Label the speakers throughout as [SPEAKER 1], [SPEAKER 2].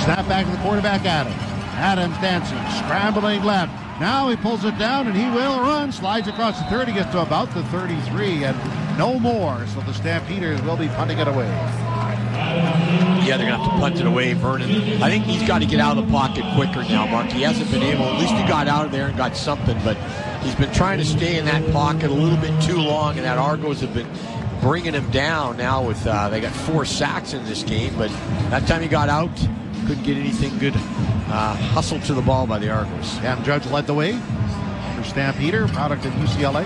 [SPEAKER 1] Snap back to the quarterback, Adams. Adams dancing, scrambling left. Now he pulls it down, and he will run. Slides across the 30, gets to about the 33, and no more. So the Stampeders will be punting it away.
[SPEAKER 2] Yeah, they're going to have to punt it away, Vernon. I think he's got to get out of the pocket quicker now, Mark. He hasn't been able. At least he got out of there and got something, but he's been trying to stay in that pocket a little bit too long, and that Argos have been bringing him down now with they got 4 sacks in this game, but that time he got out, couldn't get anything good. Hustled to the ball by the Argos.
[SPEAKER 1] Cam Judge led the way for Stampeder, product of UCLA.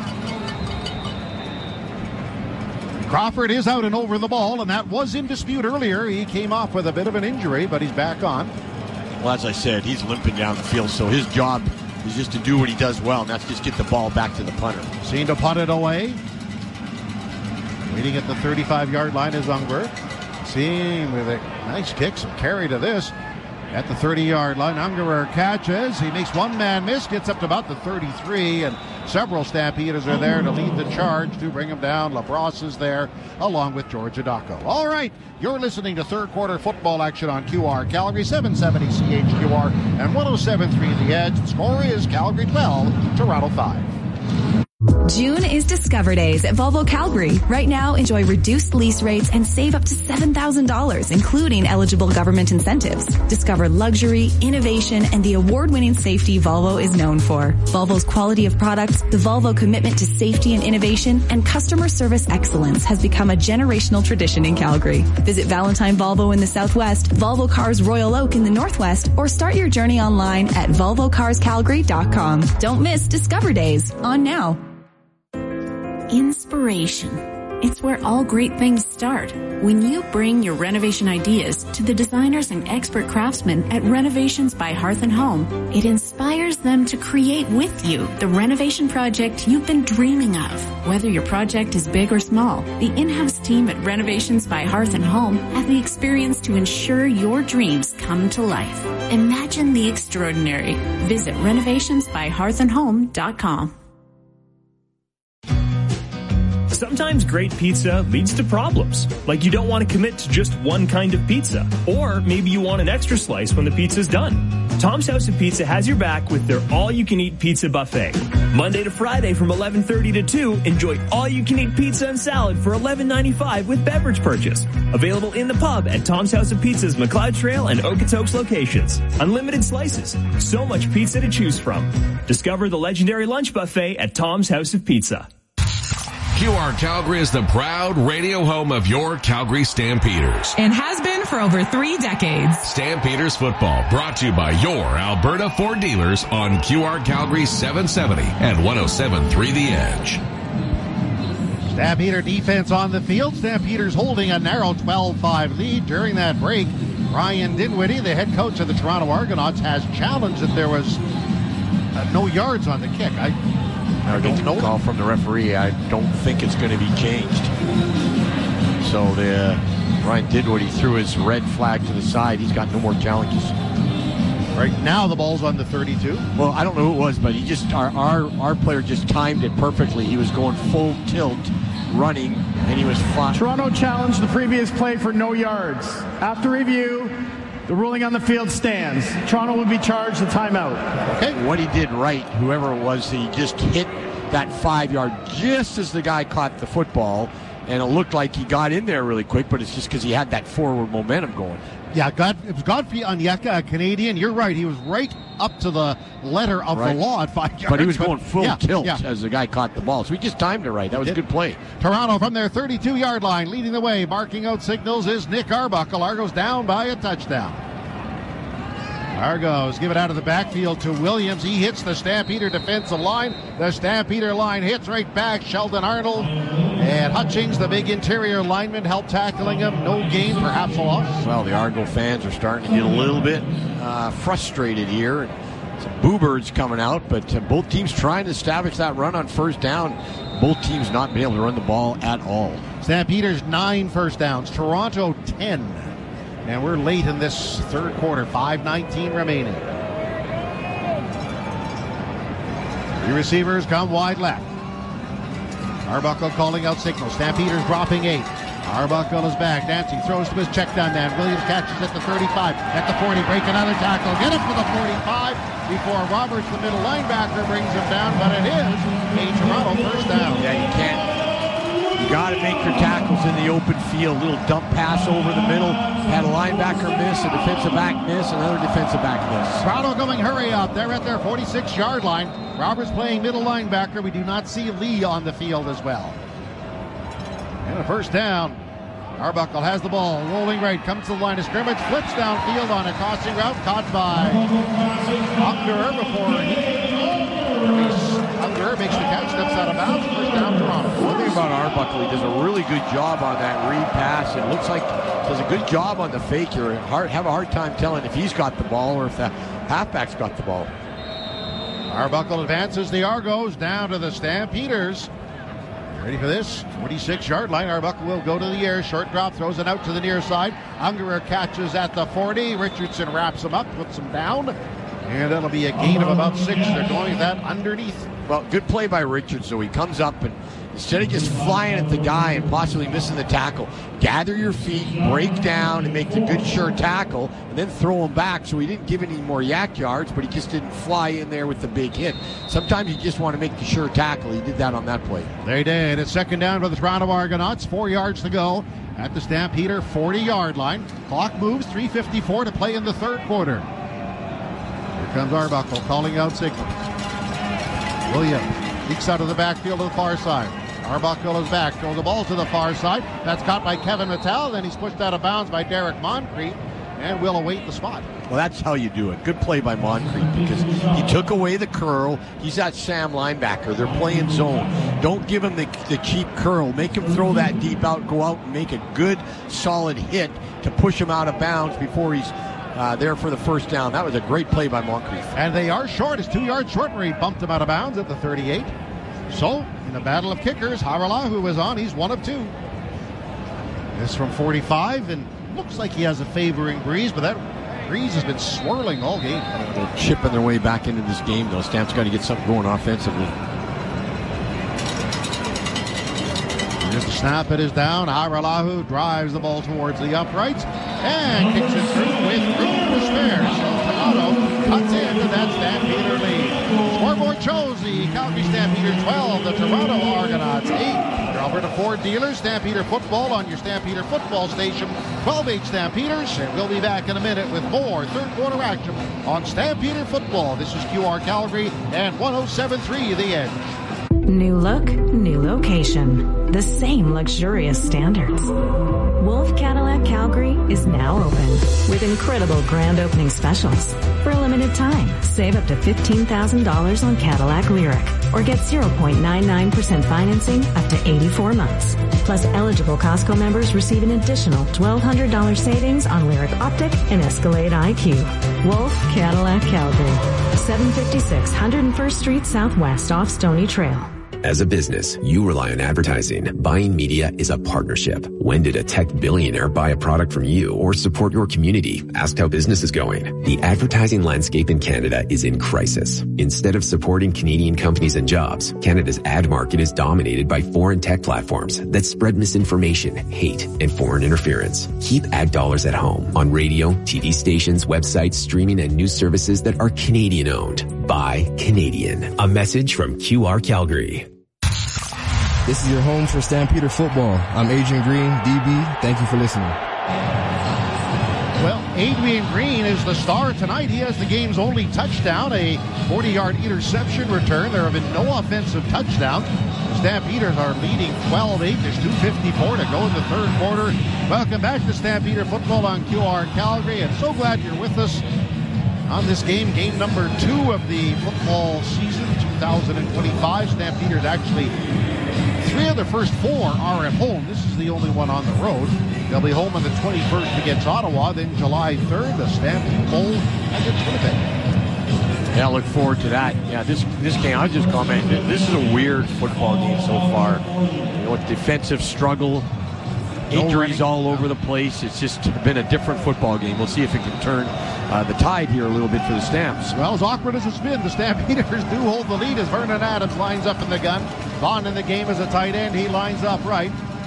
[SPEAKER 1] Crawford is out and over the ball, and that was in dispute earlier. He came off with a bit of an injury, but he's back on.
[SPEAKER 2] Well, as I said, he's limping down the field, so his job is just to do what he does well, and that's just get the ball back to the punter.
[SPEAKER 1] Seen to punt it away. Waiting at the 35-yard line is Ungberg. Seeing with a nice kick, some carry to this. At the 30-yard line, Ungerer catches. He makes one man miss, gets up to about the 33, and several Stampeders are there to lead the charge to bring him down. LaBrosse is there, along with George Adako. All right, you're listening to third quarter football action on QR Calgary, 770 CHQR and 107.3 The Edge. The score is Calgary 12, Toronto 5.
[SPEAKER 3] June is Discover Days at Volvo Calgary. Right now, enjoy reduced lease rates and save up to $7,000, including eligible government incentives. Discover luxury, innovation, and the award-winning safety Volvo is known for. Volvo's quality of products, the Volvo commitment to safety and innovation, and customer service excellence has become a generational tradition in Calgary. Visit Valentine Volvo in the Southwest, Volvo Cars Royal Oak in the Northwest, or start your journey online at VolvoCarsCalgary.com. Don't miss Discover Days. On now.
[SPEAKER 4] Inspiration. It's where all great things start. When you bring your renovation ideas to the designers and expert craftsmen at Renovations by Hearth and Home, it inspires them to create with you the renovation project you've been dreaming of. Whether your project is big or small, the in-house team at Renovations by Hearth and Home have the experience to ensure your dreams come to life. Imagine the extraordinary. Visit renovationsbyhearthandhome.com.
[SPEAKER 5] Sometimes great pizza leads to problems, like you don't want to commit to just one kind of pizza, or maybe you want an extra slice when the pizza's done. Tom's House of Pizza has your back with their all-you-can-eat pizza buffet. Monday to Friday from 11:30 to 2, enjoy all-you-can-eat pizza and salad for $11.95 with beverage purchase. Available in the pub at Tom's House of Pizza's McLeod Trail and Okotoks locations. Unlimited slices, so much pizza to choose from. Discover the legendary lunch buffet at Tom's House of Pizza.
[SPEAKER 6] QR Calgary is the proud radio home of your Calgary Stampeders.
[SPEAKER 7] And has been for over 3 decades.
[SPEAKER 6] Stampeders football brought to you by your Alberta Ford dealers on QR Calgary 770 and 107.3 The Edge.
[SPEAKER 1] Stampeder defense on the field. Stampeders holding a narrow 12-5 lead during that break. Ryan Dinwiddie, the head coach of the Toronto Argonauts, has challenged that there was no yards on the kick. I don't know.
[SPEAKER 2] Call from the referee. I don't think it's going to be changed. So Ryan Dinwiddie threw his red flag to the side. He's got no more challenges.
[SPEAKER 1] Right now the ball's on the 32.
[SPEAKER 2] Well, I don't know who it was, but he just our player just timed it perfectly. He was going full tilt, running, and he was fine.
[SPEAKER 8] Toronto challenged the previous play for no yards. After review, the ruling on the field stands. Toronto will be charged a timeout.
[SPEAKER 2] Okay. What he did right, whoever it was, he just hit that 5-yard just as the guy caught the football, and it looked like he got in there really quick, but it's just because he had that forward momentum going.
[SPEAKER 1] Yeah, it was Godfrey Onyeka, a Canadian. You're right. He was right up to the letter of the law at 5 yards.
[SPEAKER 2] But he was going full tilt as the guy caught the ball. So he just timed it right. That was a good play.
[SPEAKER 1] Toronto from their 32-yard line leading the way. Barking out signals is Nick Arbuckle. Argos down by a touchdown. Argos give it out of the backfield to Williams. He hits the Stampeder defensive line. The Stampeder line hits right back. Sheldon Arnold and Hutchings, the big interior lineman, helped tackling him. No gain, perhaps a loss.
[SPEAKER 2] Well, the Argo fans are starting to get a little bit frustrated here. Some boo-birds coming out, but both teams trying to establish that run on first down. Both teams not being able to run the ball at all.
[SPEAKER 1] Stampeders 9 first downs. Toronto 10. And we're late in this third quarter, 5:19 remaining. 3 receivers come wide left. Arbuckle calling out signals. Stampeders dropping 8. Arbuckle is back. Dancing throws to his check down man. Williams catches at the 35. At the 40, break another tackle. Get him for the 45 before Roberts, the middle linebacker, brings him down. But it is a Toronto first down.
[SPEAKER 2] Yeah, you can't. You got to make your tackles in the open field. Little dump pass over the middle. Had a linebacker miss, a defensive back miss, another defensive back miss.
[SPEAKER 1] Toronto going hurry up. They're at their 46-yard line. Roberts playing middle linebacker. We do not see Lee on the field as well. And a first down. Arbuckle has the ball, rolling right, comes to the line of scrimmage, flips downfield on a tossing route, caught by Ungerer before Ungerer makes the catch, steps out of bounds, first down Toronto.
[SPEAKER 2] One thing about Arbuckle, he does a really good job on that read pass. It looks like he does a good job on the fake. You have a hard time telling if he's got the ball or if the halfback's got the ball.
[SPEAKER 1] Arbuckle advances the Argos down to the Stampeders. Ready for this? 46-yard line. Arbuckle will go to the air. Short drop, throws it out to the near side. Ungerer catches at the 40. Richardson wraps him up, puts him down. And that'll be a gain of about 6. They're going that underneath.
[SPEAKER 2] Well, good play by Richards. So he comes up and instead of just flying at the guy and possibly missing the tackle, gather your feet, break down, and make the good sure tackle, and then throw him back. So he didn't give any more yak yards, but he just didn't fly in there with the big hit. Sometimes you just want to make the sure tackle. He did that on that play.
[SPEAKER 1] They did. It's second down for the Toronto Argonauts. 4 yards to go at the Stampeder 40-yard line. Clock moves, 3:54 to play in the third quarter. Here comes Arbuckle calling out signals. Williams leaks out of the backfield to the far side. Arbuckle is back, throws the ball to the far side. That's caught by Kevin Mattel. Then he's pushed out of bounds by Derek Moncrief and will await the spot.
[SPEAKER 2] Well, that's how you do it. Good play by Moncrief because he took away the curl. He's that Sam linebacker. They're playing zone. Don't give him the cheap curl. Make him throw that deep out, go out and make a good, solid hit to push him out of bounds before he's there for the first down. That was a great play by Moncrief.
[SPEAKER 1] And they are short. It's 2 yards short where he bumped him out of bounds at the 38. So, in the battle of kickers, Haralahu is on. He's 1 of 2. This from 45, and looks like he has a favoring breeze, but that breeze has been swirling all game.
[SPEAKER 2] They're chipping their way back into this game, though. Stamp's got to get something going offensively.
[SPEAKER 1] Here's the snap. It is down. Haralahu drives the ball towards the uprights and kicks it through with room to spare. So Toronto cuts into that Stampeder lead. Scoreboard shows the Calgary Stampeders 12, the Toronto Argonauts 8. Your Alberta Ford dealers, Stampeder football on your Stampeder football station, 12-8 Stampeders. And we'll be back in a minute with more third quarter action on Stampeder football. This is QR Calgary and 107.3 The Edge.
[SPEAKER 3] New look, new location. The same luxurious standards. Wolf Cadillac Calgary is now open with incredible grand opening specials. For a limited time, save up to $15,000 on Cadillac Lyriq or get 0.99% financing up to 84 months. Plus, eligible Costco members receive an additional $1,200 savings on Lyriq Optic and Escalade IQ. Wolf Cadillac Calgary, 756 101st Street Southwest off Stony Trail.
[SPEAKER 9] As a business, you rely on advertising. Buying media is a partnership. When did a tech billionaire buy a product from you or support your community? Ask how business is going. The advertising landscape in Canada is in crisis. Instead of supporting Canadian companies and jobs, Canada's ad market is dominated by foreign tech platforms that spread misinformation, hate, and foreign interference. Keep ad dollars at home on radio, TV stations, websites, streaming, and news services that are Canadian-owned. Buy Canadian. A message from QR Calgary.
[SPEAKER 10] This is your home for Stampeder football. I'm Adrian Green, DB. Thank you for listening.
[SPEAKER 1] Well, Adrian Green is the star tonight. He has the game's only touchdown, a 40-yard interception return. There have been no offensive touchdowns. The Stampeders are leading 12-8. There's 2:54 to go in the third quarter. Welcome back to Stampeder football on QR Calgary, and so glad you're with us on this game number 2 of the football season 2025. Stampeders actually 3 of their first 4 are at home. This is the only one on the road. They'll be home on the 21st against Ottawa, then July 3rd, the Stampede Bowl against Winnipeg.
[SPEAKER 2] Yeah, I look forward to that. Yeah, this game, I was just commenting, this is a weird football game so far. You know, with defensive struggle, injuries all over the place. It's just been a different football game. We'll see if it can turn the tide here a little bit for the Stamps.
[SPEAKER 1] Well, as awkward as it's been, the Stampeders do hold the lead as Vernon Adams lines up in the gun. Vaughn in the game as a tight end. He lines up right.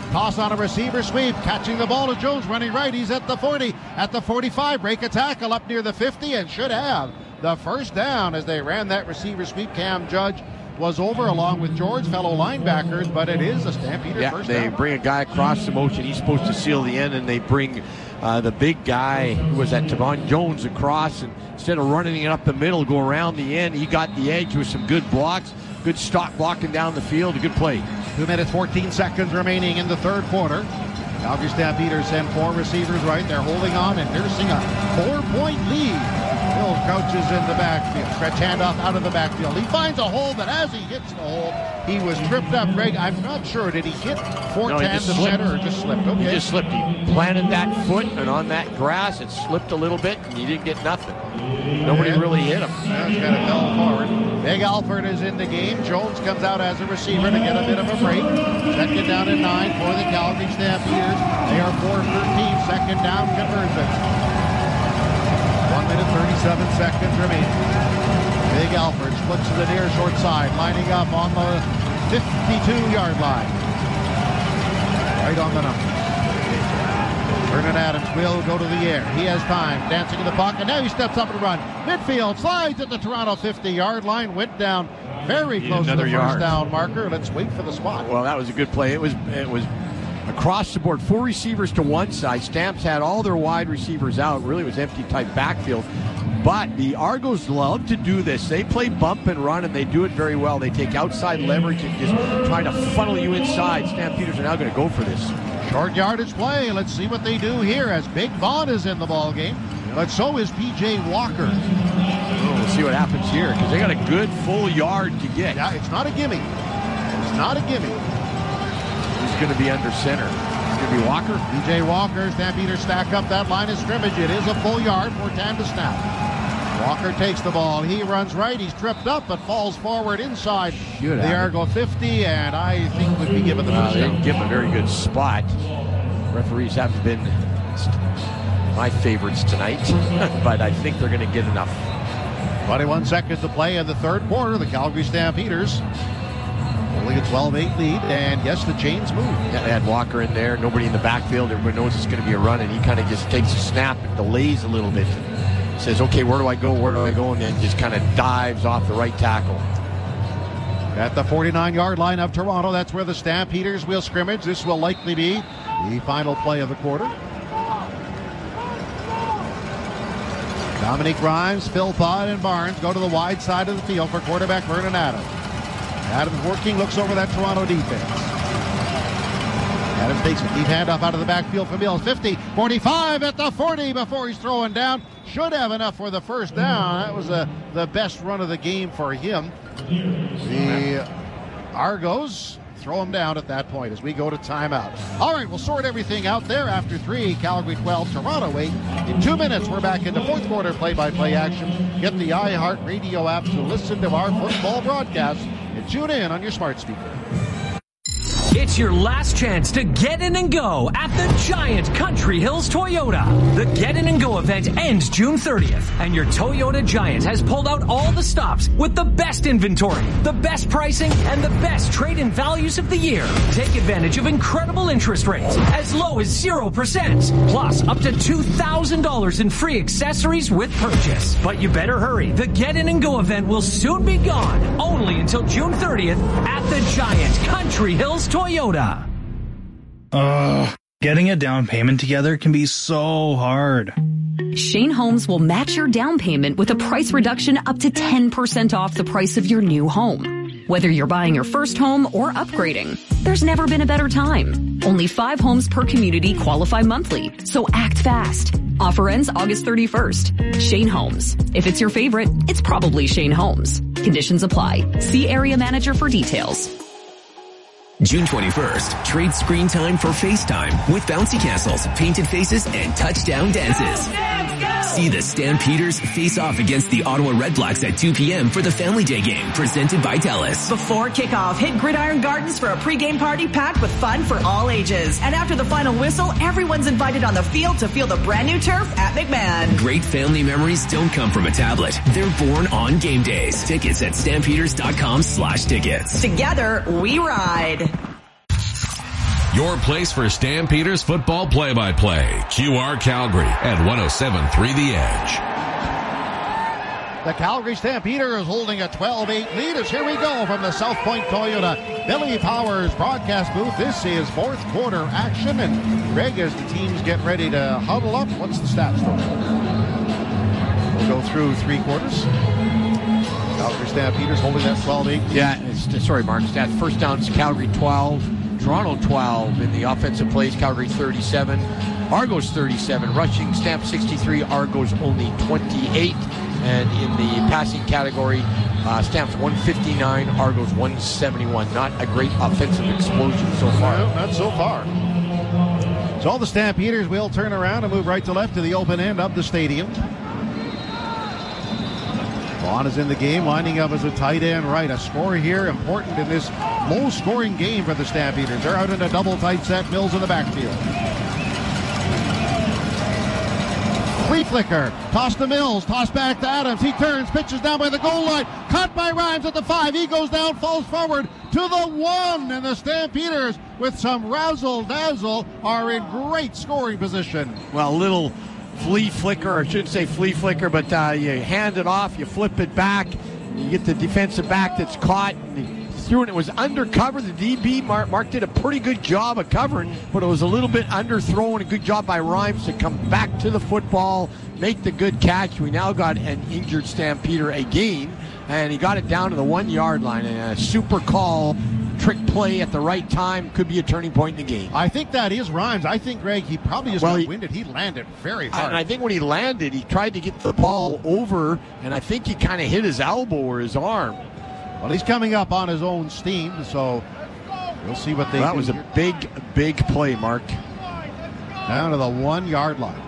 [SPEAKER 1] Toss on a receiver sweep. Catching the ball to Jones. Running right. He's at the 40. At the 45. Break a tackle up near the 50 and should have the first down as they ran that receiver sweep. Cam Judge was over along with George, fellow linebackers, but it is a Stampeder first down.
[SPEAKER 2] They bring a guy across the motion. He's supposed to seal the end, and they bring the big guy who was at Tavon Jones across, and instead of running it up the middle, go around the end. He got the edge with some good blocks, good stock blocking down the field, a good play.
[SPEAKER 1] 2 minutes, 14 seconds remaining in the third quarter. Calgary Stampeders send 4 receivers right. They're holding on and nursing a 4-point lead. Bill crouches in the backfield. Stretch handoff out of the backfield. He finds a hole, but as he hits the hole, he was tripped up. Greg, I'm not sure. Did he hit Fortan the center or just slipped? Okay.
[SPEAKER 2] He just slipped. He planted that foot, and on that grass, it slipped a little bit, and he didn't get nothing. Nobody really hit him.
[SPEAKER 1] That's kind of fell forward. Big Alford is in the game. Jones comes out as a receiver to get a bit of a break. Second down and 9 for the Calgary Stampeders. They are 4-13. Second down conversion. 1 minute, 37 seconds remaining. Big Alford splits to the near short side, lining up on the 52-yard line. Right on the number. Vernon Adams will go to the air. He has time. Dancing in the pocket. Now he steps up and runs. Midfield slides at the Toronto 50-yard line. Went down very close to the first down marker. Let's wait for the spot.
[SPEAKER 2] Well, that was a good play. It was across the board. 4 receivers to one side. Stamps had all their wide receivers out. Really was empty type backfield. But the Argos love to do this. They play bump and run, and they do it very well. They take outside leverage and just try to funnel you inside. Stampeders are now going to go for this.
[SPEAKER 1] Short yardage play. Let's see what they do here as Big Vaughn is in the ball game. But so is P.J. Walker.
[SPEAKER 2] We'll see what happens here because they got a good full yard to get.
[SPEAKER 1] Yeah, it's not a gimme. It's not a gimme.
[SPEAKER 2] Who's going to be under center? It's going to be Walker.
[SPEAKER 1] P.J. Walker. Stampeders stack up that line of scrimmage. It is a full yard for Tan to snap. Walker takes the ball. He runs right. He's tripped up, but falls forward inside the Argo 50, and I think would be given the first down.
[SPEAKER 2] They didn't give him a very good spot. Referees haven't been my favorites tonight, but I think they're going to get enough.
[SPEAKER 1] 21 seconds to play in the third quarter. The Calgary Stampeders holding a 12-8 lead, and yes, the chains move.
[SPEAKER 2] Yeah, they had Walker in there. Nobody in the backfield. Everybody knows it's going to be a run, and he kind of just takes a snap and delays a little bit. Says, okay, where do I go? Where do I go? And then just kind of dives off the right tackle.
[SPEAKER 1] At the 49-yard line of Toronto, that's where the Stampeders will scrimmage. This will likely be the final play of the quarter. Dominique Grimes, Philpott, and Barnes go to the wide side of the field for quarterback Vernon Adams. Adams working, looks over that Toronto defense. Adams takes a deep handoff out of the backfield for Mills. 50, 45 at the 40 before he's throwing down. Should have enough for the first down. That was the best run of the game for him. The Argos throw him down at that point as we go to timeout. All right, we'll sort everything out there after 3. Calgary 12, Toronto 8. In 2 minutes, we're back into fourth quarter play-by-play action. Get the iHeart Radio app to listen to our football broadcast and tune in on your smart speaker.
[SPEAKER 11] It's your last chance to get in and go at the giant Country Hills Toyota. The Get In and Go event ends June 30th, and your Toyota Giant has pulled out all the stops with the best inventory, the best pricing, and the best trade-in values of the year. Take advantage of incredible interest rates as low as 0%, plus up to $2,000 in free accessories with purchase. But you better hurry. The Get In and Go event will soon be gone, only until June 30th at the giant Country Hills Toyota.
[SPEAKER 12] Getting a down payment together can be so hard.
[SPEAKER 3] Shane Homes will match your down payment with a price reduction up to 10% off the price of your new home. Whether you're buying your first home or upgrading, there's never been a better time. Only 5 homes per community qualify monthly, so act fast. Offer ends August 31st. Shane Homes. If it's your favorite, it's probably Shane Homes. Conditions apply. See area manager for details.
[SPEAKER 9] June 21st, trade screen time for FaceTime with bouncy castles, painted faces, and touchdown dances. See the Stampeders face off against the Ottawa Redblacks at 2 p.m. for the Family Day game presented by TELUS.
[SPEAKER 13] Before kickoff, hit Gridiron Gardens for a pregame party packed with fun for all ages. And after the final whistle, everyone's invited on the field to feel the brand new turf at McMahon.
[SPEAKER 9] Great family memories don't come from a tablet. They're born on game days. Tickets at stampeders.com/tickets.
[SPEAKER 13] Together, we ride.
[SPEAKER 6] Your place for Stampeders football play-by-play. QR Calgary at 107.3 The Edge.
[SPEAKER 1] The Calgary Stampeders holding a 12-8 lead as here we go from the South Point Toyota Billy Powers broadcast booth. This is fourth quarter action, and Greg, as the teams get ready to huddle up, what's the stats for? We'll go through three quarters. Calgary Stampeders holding that 12-8.
[SPEAKER 2] Yeah, sorry, Mark. Stats: first downs, Calgary 12, Toronto 12 in the offensive plays. Calgary 37, Argos 37, rushing Stamp 63, Argos only 28. And in the passing category, Stamps 159, Argos 171. Not a great offensive explosion so far.
[SPEAKER 1] No, not so far. So all the Stampeders will turn around and move right to left to the open end of the stadium. Vaughn is in the game, lining up as a tight end right. A score here important in this low-scoring game for the Stampeders. They're out in a double tight set. Mills in the backfield. Flea flicker, toss to Mills, toss back to Adams. He turns, pitches down by the goal line. Caught by Rhymes at the 5. He goes down, falls forward to the 1. And the Stampeders, with some razzle-dazzle, are in great scoring position.
[SPEAKER 2] Well, a little flea flicker, or I shouldn't say flea flicker, but you hand it off, you flip it back, you get the defensive back that's caught, and he threw it. It was undercover. The DB, Mark did a pretty good job of covering, but it was a little bit underthrown. A good job by Rhymes to come back to the football, make the good catch. We now got an injured Stampeder again, and he got it down to the 1 yard line. And a super call, trick play at the right time, could be a turning point in the game.
[SPEAKER 1] I think that is Rhymes. I think, Greg, he probably just got winded. He landed very hard.
[SPEAKER 2] And I think when he landed, he tried to get the ball over, and I think he kind of hit his elbow or his arm.
[SPEAKER 1] Well, he's coming up on his own steam, so we'll see what they do.
[SPEAKER 2] That was a big play, Mark.
[SPEAKER 1] Down to the 1 yard line.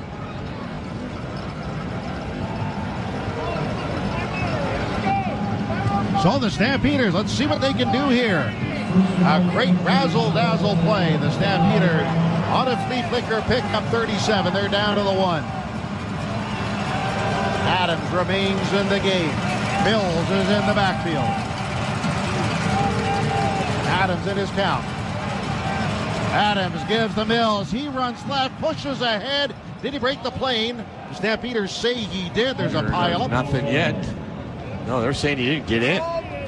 [SPEAKER 1] So the Stampeders, let's see what they can do here. A great razzle-dazzle play. The Stampeders on a flea flicker pick up 37. They're down to the 1. Adams remains in the game. Mills is in the backfield. Adams in his count. Adams gives to Mills. He runs left, pushes ahead. Did he break the plane? The Stampeders say he did. There's a pile up.
[SPEAKER 2] Nothing yet. No, they're saying he didn't get in.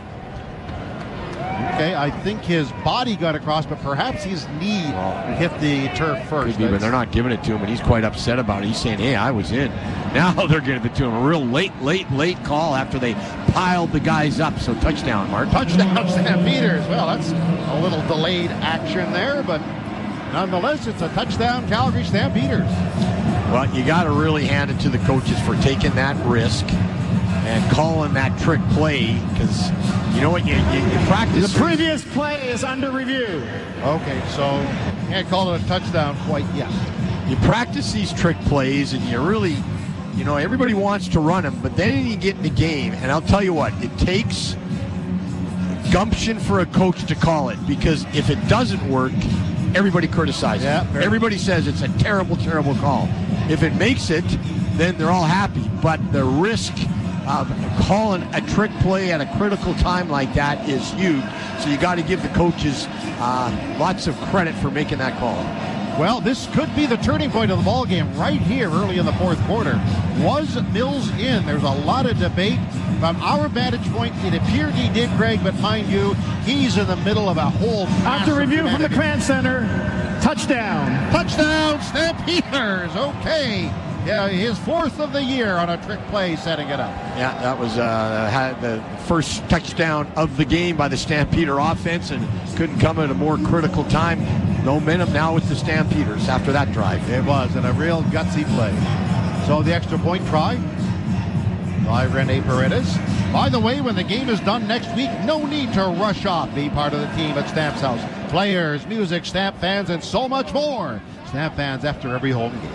[SPEAKER 1] Okay, I think his body got across, but perhaps his knee hit the turf first.
[SPEAKER 2] Could be, but they're not giving it to him, and he's quite upset about it. He's saying, hey, I was in. Now they're giving it to him. A real late call after they piled the guys up. So touchdown, Mark.
[SPEAKER 1] Touchdown, Stampeders. Well, that's a little delayed action there, but nonetheless, it's a touchdown, Calgary Stampeders.
[SPEAKER 2] Well, you got to really hand it to the coaches for taking that risk and calling that trick play, because you know what, you practice.
[SPEAKER 8] The previous play is under review.
[SPEAKER 1] Okay, so can't call it a touchdown quite yet.
[SPEAKER 2] You practice these trick plays, and you really, everybody wants to run them, but then you get in the game, and I'll tell you what, it takes gumption for a coach to call it, because if it doesn't work, everybody criticizes it. Everybody says it's a terrible, terrible call. If it makes it, then they're all happy, but the risk of calling a trick play at a critical time like that is huge. So you got to give the coaches lots of credit for making that call.
[SPEAKER 1] Well, this could be the turning point of the ball game right here early in the fourth quarter. Was Mills in? There's a lot of debate. From our vantage point, it appeared he did, Greg, but mind you, he's in the middle of a whole...
[SPEAKER 8] After review from the Command Center, touchdown.
[SPEAKER 1] Touchdown, Stampeders. Okay. Yeah, his fourth of the year on a trick play, setting it up.
[SPEAKER 2] Yeah, that was the first touchdown of the game by the Stampeder offense, and couldn't come at a more critical time. No momentum now with the Stampeders after that drive.
[SPEAKER 1] It was, and a real gutsy play. So the extra point try by Rene Paredes. By the way, when the game is done next week, no need to rush off. Be part of the team at Stamps House. Players, music, Stamp fans, and so much more. Stamp fans after every home game.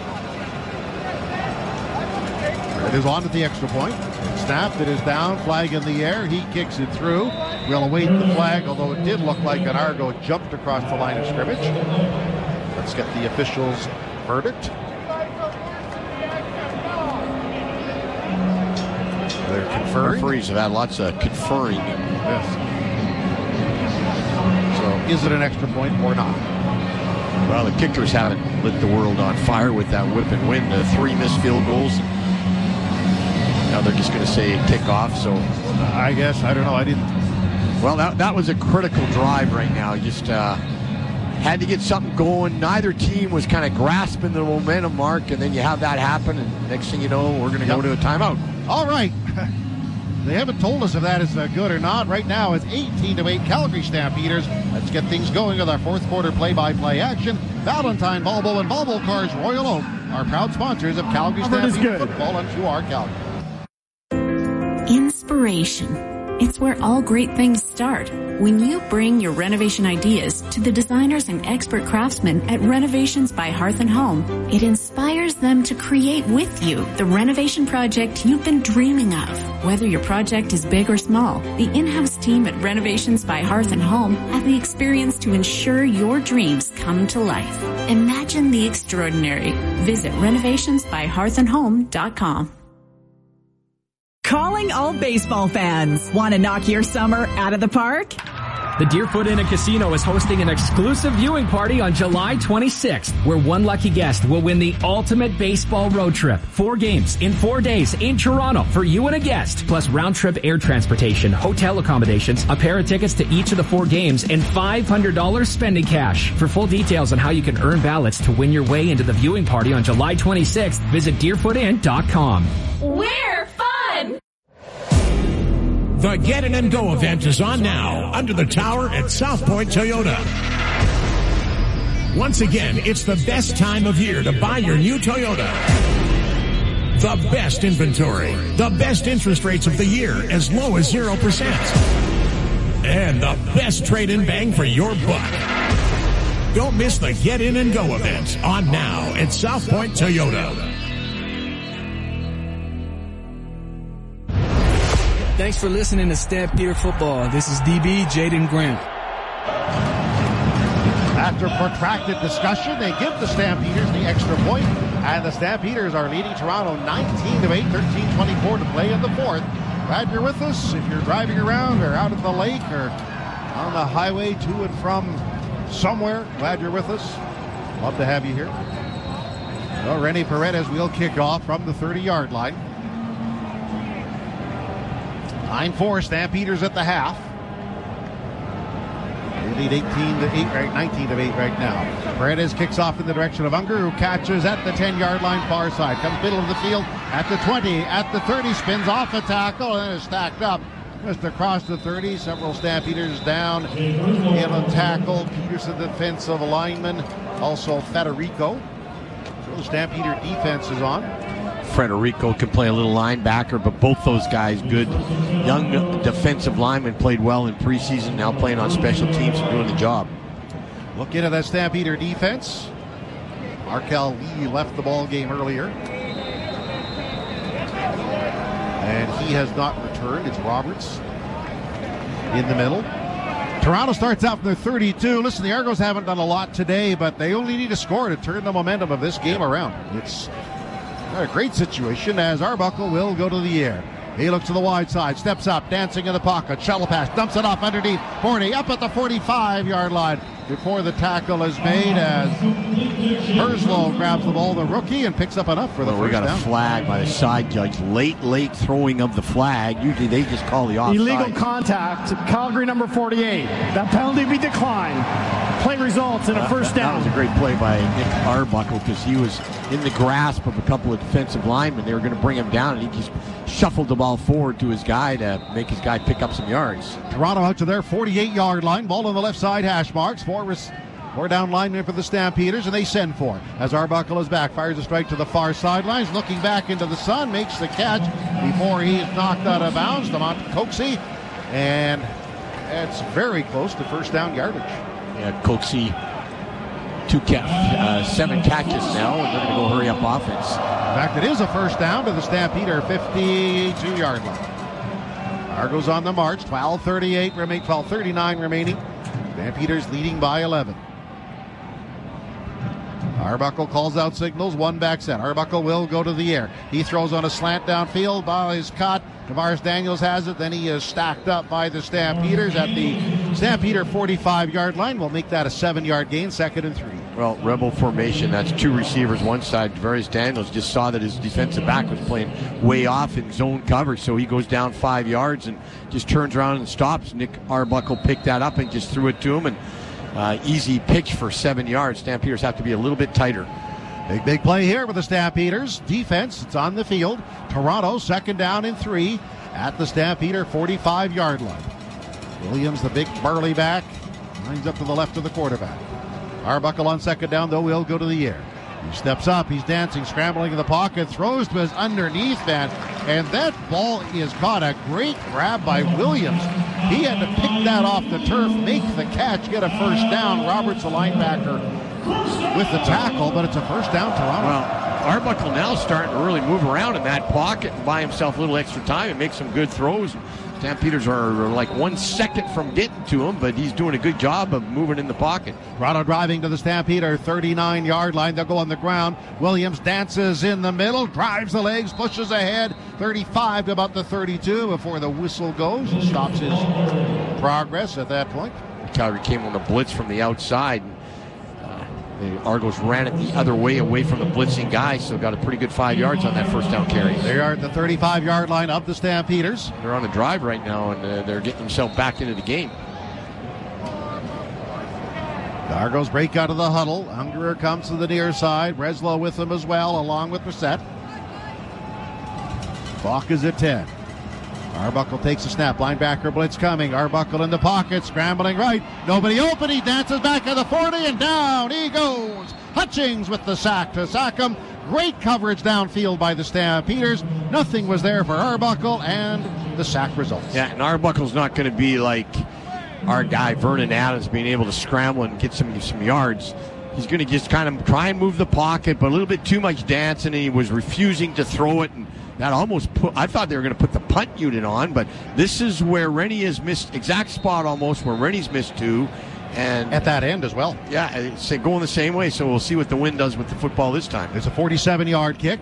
[SPEAKER 1] It is on at the extra point. Snapped, it is down, flag in the air. He kicks it through. We'll await the flag, although it did look like an Argo jumped across the line of scrimmage. Let's get the officials' verdict. They're conferring.
[SPEAKER 2] Referees have had lots of conferring.
[SPEAKER 1] Yes. So Is it an extra point or not?
[SPEAKER 2] Well, the kickers haven't lit the world on fire with that whip and win. 3 missed field goals. Now they're just going to say kickoff. So
[SPEAKER 1] I guess, I don't know. I didn't.
[SPEAKER 2] Well, that was a critical drive right now. Just had to get something going. Neither team was kind of grasping the momentum, Mark, and then you have that happen, and next thing you know, we're going to go to a timeout.
[SPEAKER 1] All right. They haven't told us if that is good or not. Right now, it's 18-8 Calgary Stampeders. Let's get things going with our fourth quarter play-by-play action. Valentine, Volvo, and Volvo Cars Royal Oak are proud sponsors of Calgary Stampeder football on QR Calgary.
[SPEAKER 4] Inspiration. It's where all great things start. When you bring your renovation ideas to the designers and expert craftsmen at Renovations by Hearth and Home, it inspires them to create with you the renovation project you've been dreaming of. Whether your project is big or small, the in-house team at Renovations by Hearth and Home have the experience to ensure your dreams come to life. Imagine the extraordinary. Visit renovationsbyhearthandhome.com.
[SPEAKER 13] Calling all baseball fans. Want to knock your summer out of the park?
[SPEAKER 14] The Deerfoot Inn & Casino is hosting an exclusive viewing party on July 26th, where one lucky guest will win the ultimate baseball road trip. 4 games in 4 days in Toronto for you and a guest, plus round-trip air transportation, hotel accommodations, a pair of tickets to each of the 4 games, and $500 spending cash. For full details on how you can earn ballots to win your way into the viewing party on July 26th, visit DeerfootInn.com.
[SPEAKER 15] We're fun!
[SPEAKER 16] The Get In and Go event is on now under the tower at South Point Toyota. Once again, it's the best time of year to buy your new Toyota. The best inventory, the best interest rates of the year, as low as 0%. And the best trade-in bang for your buck. Don't miss the Get In and Go event on now at South Point Toyota.
[SPEAKER 10] Thanks for listening to Stampeder Football. This is DB Jaden Grant.
[SPEAKER 1] After protracted discussion, they give the Stampeders the extra point, and the Stampeders are leading Toronto 19-8, 13-24 to play in the fourth. Glad you're with us. If you're driving around or out at the lake or on the highway to and from somewhere, glad you're with us. Love to have you here. Well, Rene Paredes will kick off from the 30-yard line. 9-4 Stampeders at the half. They lead 18-8, right, 19-8 right now. Paredes kicks off in the direction of Unger, who catches at the 10-yard line far side. Comes middle of the field at the 20, at the 30, spins off a tackle, and then is stacked up. Just across the 30, several Stampeders down in a tackle. Peterson, defensive lineman, also Federico. So the Stampeder defense is on.
[SPEAKER 2] Federico can play a little linebacker, but both those guys good. Young defensive lineman, played well in preseason, now playing on special teams and doing the job.
[SPEAKER 1] Look into that Stampeder defense. Markel Lee left the ball game earlier, and he has not returned. It's Roberts in the middle. Toronto starts out from their 32. Listen, the Argos haven't done a lot today, but they only need a score to turn the momentum of this game around. It's a great situation as Arbuckle will go to the air. He looks to the wide side, steps up, dancing in the pocket, shuttle pass, dumps it off underneath, 40, up at the 45-yard line before the tackle is made as Herslow grabs the ball, the rookie, and picks up enough for the first down.
[SPEAKER 2] We got a flag by the side judge. Late throwing of the flag. Usually they just call the offside.
[SPEAKER 8] Illegal contact, Calgary number 48. That penalty be declined. Play results in a first down.
[SPEAKER 2] That was a great play by Nick Arbuckle because he was in the grasp of a couple of defensive linemen. They were going to bring him down, and he just shuffled the ball forward to his guy to make his guy pick up some yards.
[SPEAKER 1] Toronto out to their 48-yard line. Ball on the left side, hash marks. Four down linemen for the Stampeders, and they send for it. As Arbuckle is back, fires a strike to the far sidelines, looking back into the sun, makes the catch before he is knocked out of bounds. DeMont Coxie, and it's very close to first down yardage.
[SPEAKER 2] Yeah, Coxie, 7 catches now, and they're going to go hurry up offense.
[SPEAKER 1] In fact, it is a first down to the Stampeder 52-yard line. Argos on the march, 12:39 remaining. Stampeders leading by 11. Arbuckle calls out signals, one back set. Arbuckle will go to the air. He throws on a slant downfield. Ball is caught. Tavares Daniels has it. Then he is stacked up by the Stampeders at the Stampeder 45-yard line will make that a 7-yard gain, 2nd and 3.
[SPEAKER 2] Well, Rebel formation, that's 2 receivers one side. Darius Daniels just saw that his defensive back was playing way off in zone coverage, so he goes down 5 yards and just turns around and stops. Nick Arbuckle picked that up and just threw it to him, and easy pitch for 7 yards. Stampeders have to be a little bit tighter.
[SPEAKER 1] Big play here with the Stampeders. Defense, it's on the field. Toronto, 2nd down and 3 at the Stampeder 45-yard line. Williams, the big burly back, lines up to the left of the quarterback. Arbuckle on 2nd down, though, will go to the air. He steps up, he's dancing, scrambling in the pocket, throws to his underneath man, and that ball is caught. A great grab by Williams. He had to pick that off the turf, make the catch, get a first down. Roberts, the linebacker, with the tackle, but it's a first down, Toronto.
[SPEAKER 2] Well, Arbuckle now starting to really move around in that pocket and buy himself a little extra time and make some good throws. Stampeders are like 1 second from getting to him, but he's doing a good job of moving in the pocket.
[SPEAKER 1] Toronto driving to the Stampeder 39-yard line. They'll go on the ground. Williams dances in the middle, drives the legs, pushes ahead, 35 to about the 32 before the whistle goes. Stops his progress at that point.
[SPEAKER 2] Calgary came on the blitz from the outside. The Argos ran it the other way away from the blitzing guy, so got a pretty good 5 yards on that first down carry.
[SPEAKER 1] They are at the 35-yard line of the Stampeders.
[SPEAKER 2] They're on a drive right now, and they're getting themselves back into the game.
[SPEAKER 1] The Argos break out of the huddle. Ungerer comes to the near side. Breslow with them as well, along with Brissett. Clock is at 10. Arbuckle takes a snap. Linebacker blitz coming. Arbuckle in the pocket, scrambling right. Nobody open. He dances back to the 40, and down he goes. Hutchings with the sack to sack him. Great coverage downfield by the Stampeders. Nothing was there for Arbuckle, and the sack results.
[SPEAKER 2] Yeah, and Arbuckle's not going to be like our guy Vernon Adams, being able to scramble and get some yards. He's going to just kind of try and move the pocket, but a little bit too much dancing, and he was refusing to throw it, and that almost I thought they were going to put the punt unit on, but this is where Rennie has missed, exact spot almost where Rennie's missed too. And
[SPEAKER 1] at that end as well.
[SPEAKER 2] Yeah, it's going the same way, so we'll see what the wind does with the football this time.
[SPEAKER 1] There's a 47-yard kick.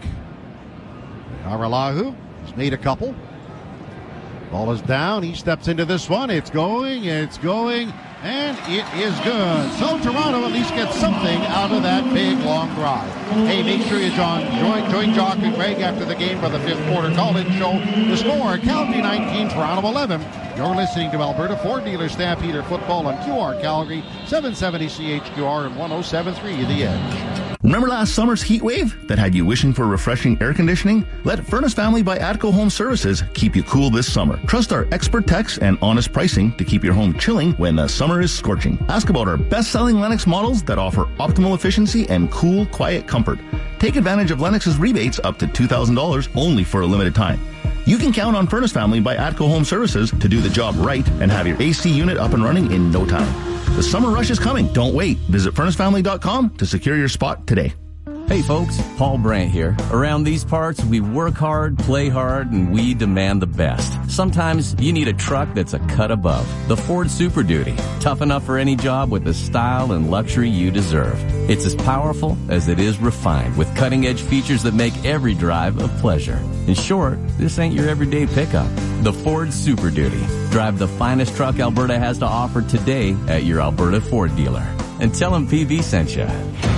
[SPEAKER 1] Aralahu has made a couple. Ball is down. He steps into this one. It's going, and it is good. So Toronto at least gets something out of that big, long drive. Hey, make sure you join Jock and Greg after the game for the 5th quarter call-in show. The score, Calgary 19, Toronto 11. You're listening to Alberta Ford Dealer Stampeder Football on QR Calgary, 770 CHQR and 107.3 The Edge.
[SPEAKER 17] Remember last summer's heat wave that had you wishing for refreshing air conditioning? Let Furnace Family by Atco Home Services keep you cool this summer. Trust our expert techs and honest pricing to keep your home chilling when the summer is scorching. Ask about our best-selling Lennox models that offer optimal efficiency and cool, quiet comfort. Take advantage of Lennox's rebates up to $2,000 only for a limited time. You can count on Furnace Family by Atco Home Services to do the job right and have your AC unit up and running in no time. The summer rush is coming. Don't wait. Visit furnacefamily.com to secure your spot today.
[SPEAKER 18] Hey folks, Paul Brandt here. Around these parts, we work hard, play hard, and we demand the best. Sometimes you need a truck that's a cut above. The Ford Super Duty. Tough enough for any job with the style and luxury you deserve. It's as powerful as it is refined with cutting-edge features that make every drive a pleasure. In short, this ain't your everyday pickup. The Ford Super Duty. Drive the finest truck Alberta has to offer today at your Alberta Ford dealer. And tell them PV sent you.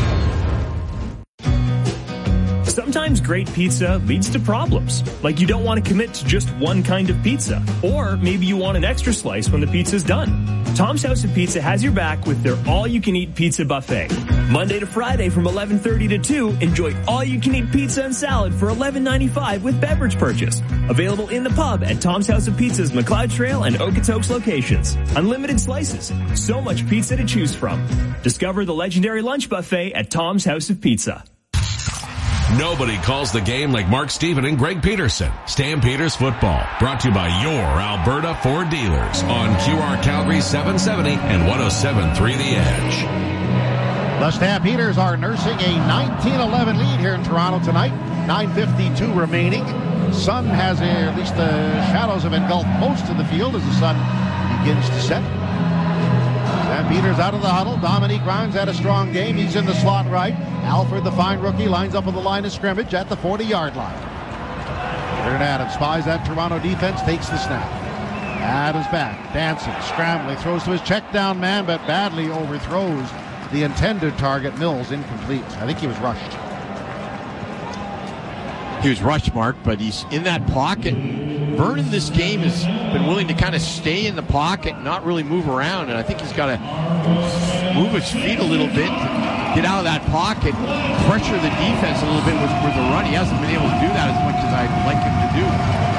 [SPEAKER 5] Sometimes great pizza leads to problems, like you don't want to commit to just one kind of pizza, or maybe you want an extra slice when the pizza's done. Tom's House of Pizza has your back with their all-you-can-eat pizza buffet. Monday to Friday from 11:30 to 2, enjoy all-you-can-eat pizza and salad for $11.95 with beverage purchase. Available in the pub at Tom's House of Pizza's McLeod Trail and Okotoks locations. Unlimited slices, so much pizza to choose from. Discover the legendary lunch buffet at Tom's House of Pizza.
[SPEAKER 6] Nobody calls the game like Mark Stephen and Greg Peterson. Stampeders Football, brought to you by your Alberta Ford dealers on QR Calgary 770 and 107.3 The Edge.
[SPEAKER 1] The Stampeders are nursing a 19-11 lead here in Toronto tonight. 9:52 remaining. The sun has at least the shadows have engulfed most of the field as the sun begins to set. Stampeders out of the huddle. Dominique Grimes had a strong game. He's in the slot right. Alfred, the fine rookie, lines up on the line of scrimmage at the 40-yard line. Vernon Adams spies that Toronto defense, takes the snap. Adams back, dancing, scrambling, throws to his check down man, but badly overthrows the intended target. Mills incomplete. I think he was rushed.
[SPEAKER 2] He was rushed, Mark, but he's in that pocket. Vernon this game has been willing to kind of stay in the pocket, not really move around, and I think he's got to move his feet a little bit, get out of that pocket, pressure the defense a little bit with the run. He hasn't been able to do that as much as I'd like him to do.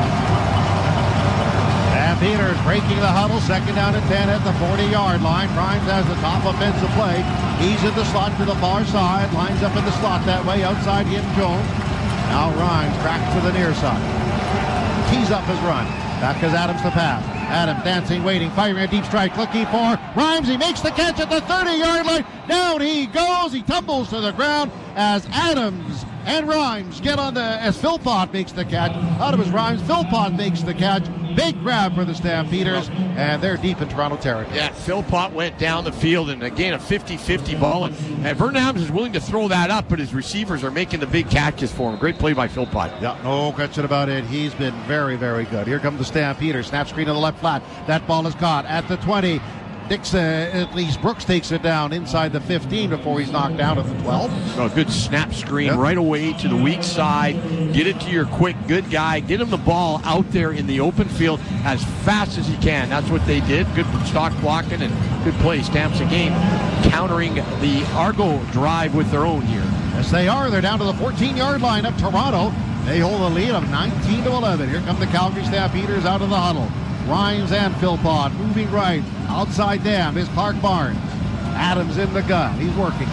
[SPEAKER 1] Peters breaking the huddle, second down and 10 at the 40-yard line. Rhymes has the top offensive play. He's in the slot to the far side, lines up in the slot that way, outside him Jones. Now Rhymes back to the near side. Tees up his run. Back is Adams to pass. Adams dancing, waiting, firing a deep strike, looking for Rhymes. He makes the catch at the 30-yard line. Down he goes. He tumbles to the ground as Adams and Rhymes get on as Philpott makes the catch. Out of his Rhymes, Philpott makes the catch. Big grab for the Stampeders, and they're deep in Toronto territory.
[SPEAKER 2] Yeah, Philpott went down the field, and again, a 50-50 ball. And Vernon Adams is willing to throw that up, but his receivers are making the big catches for him. Great play by Philpott.
[SPEAKER 1] Yeah, no question about it. He's been very, very good. Here comes the Stampeders. Snap screen to the left flat. That ball is caught at the 20. At least Brooks takes it down inside the 15 before he's knocked down at the 12.
[SPEAKER 2] A good snap screen right away to the weak side. Get it to your quick, good guy. Get him the ball out there in the open field as fast as he can. That's what they did. Good stock blocking and good play. Stamps again, countering the Argo drive with their own here.
[SPEAKER 1] Yes, they are. They're down to the 14-yard line of Toronto. They hold a lead of 19-11. Here come the Calgary Stampeders out of the huddle. Rhymes and Philpott moving right. Outside them is Clark Barnes. Adams in the gun. He's working.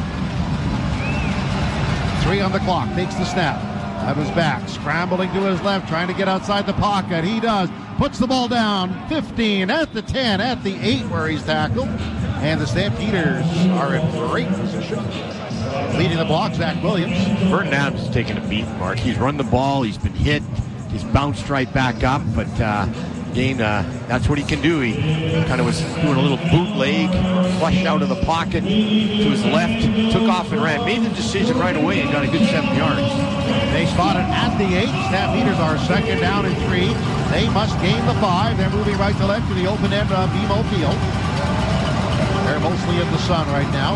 [SPEAKER 1] 3 on the clock. Takes the snap. Adams back. Scrambling to his left. Trying to get outside the pocket. He does. Puts the ball down. 15 at the 10 at the 8 where he's tackled. And the Stampeders are in great position. Leading the block, Zach Williams.
[SPEAKER 2] Vernon Adams is taking a beat, Mark. He's run the ball. He's been hit. He's bounced right back up. But again, that's what he can do. He kind of was doing a little bootleg, flushed out of the pocket to his left, took off and ran. Made the decision right away and got a good 7 yards.
[SPEAKER 1] They spot it at the 8. Stampeders are second down and 3. They must gain the 5. They're moving right to left to the open end of BMO Field. They're mostly in the sun right now.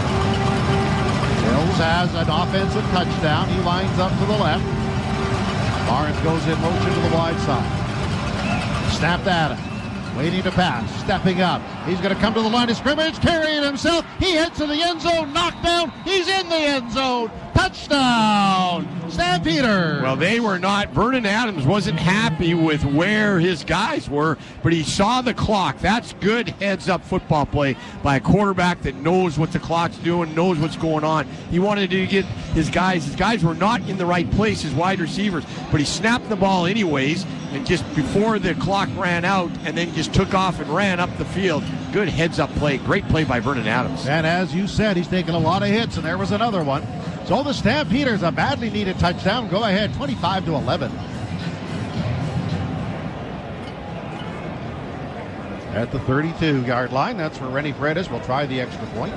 [SPEAKER 1] Hills has an offensive touchdown. He lines up to the left. Barnes goes in motion to the wide side. Snapped at him. Waiting to pass. Stepping up. He's going to come to the line of scrimmage. Carrying himself. He heads to the end zone. Knocked down. He's in the end zone. Touchdown. Stampeder.
[SPEAKER 2] Well, they were not. Vernon Adams wasn't happy with where his guys were, but he saw the clock. That's good heads-up football play by a quarterback that knows what the clock's doing, knows what's going on. He wanted to get his guys. His guys were not in the right place, his wide receivers, but he snapped the ball anyways, and just before the clock ran out, and then just took off and ran up the field. Good heads-up play. Great play by Vernon Adams.
[SPEAKER 1] And as you said, he's taken a lot of hits, and there was another one. So the Stampeders, a badly needed touchdown. Go ahead, 25-11. At the 32-yard line, that's where Rennie Paredes will try the extra point.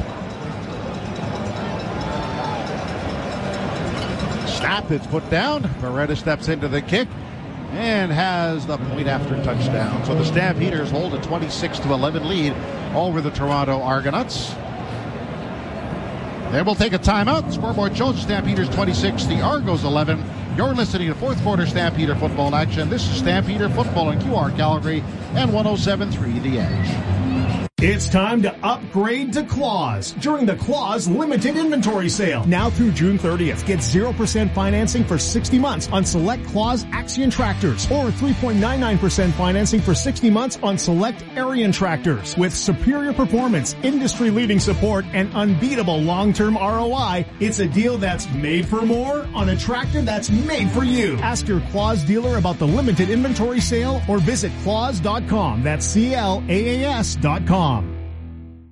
[SPEAKER 1] Snap, it's put down. Paredes steps into the kick and has the point after touchdown. So the Stampeders hold a 26-11 lead over the Toronto Argonauts. They will take a timeout. Scoreboard shows Stampeders 26, the Argos 11. You're listening to fourth quarter Stampeder football action. This is Stampeder football in QR Calgary and 107.3 The Edge.
[SPEAKER 19] It's time to upgrade to Claus during the Claus Limited Inventory Sale. Now through June 30th, get 0% financing for 60 months on select Claus Axion tractors or 3.99% financing for 60 months on select Arian tractors. With superior performance, industry-leading support, and unbeatable long-term ROI, it's a deal that's made for more on a tractor that's made for you. Ask your Claus dealer about the Limited Inventory Sale or visit claus.com. That's CLAAS.com.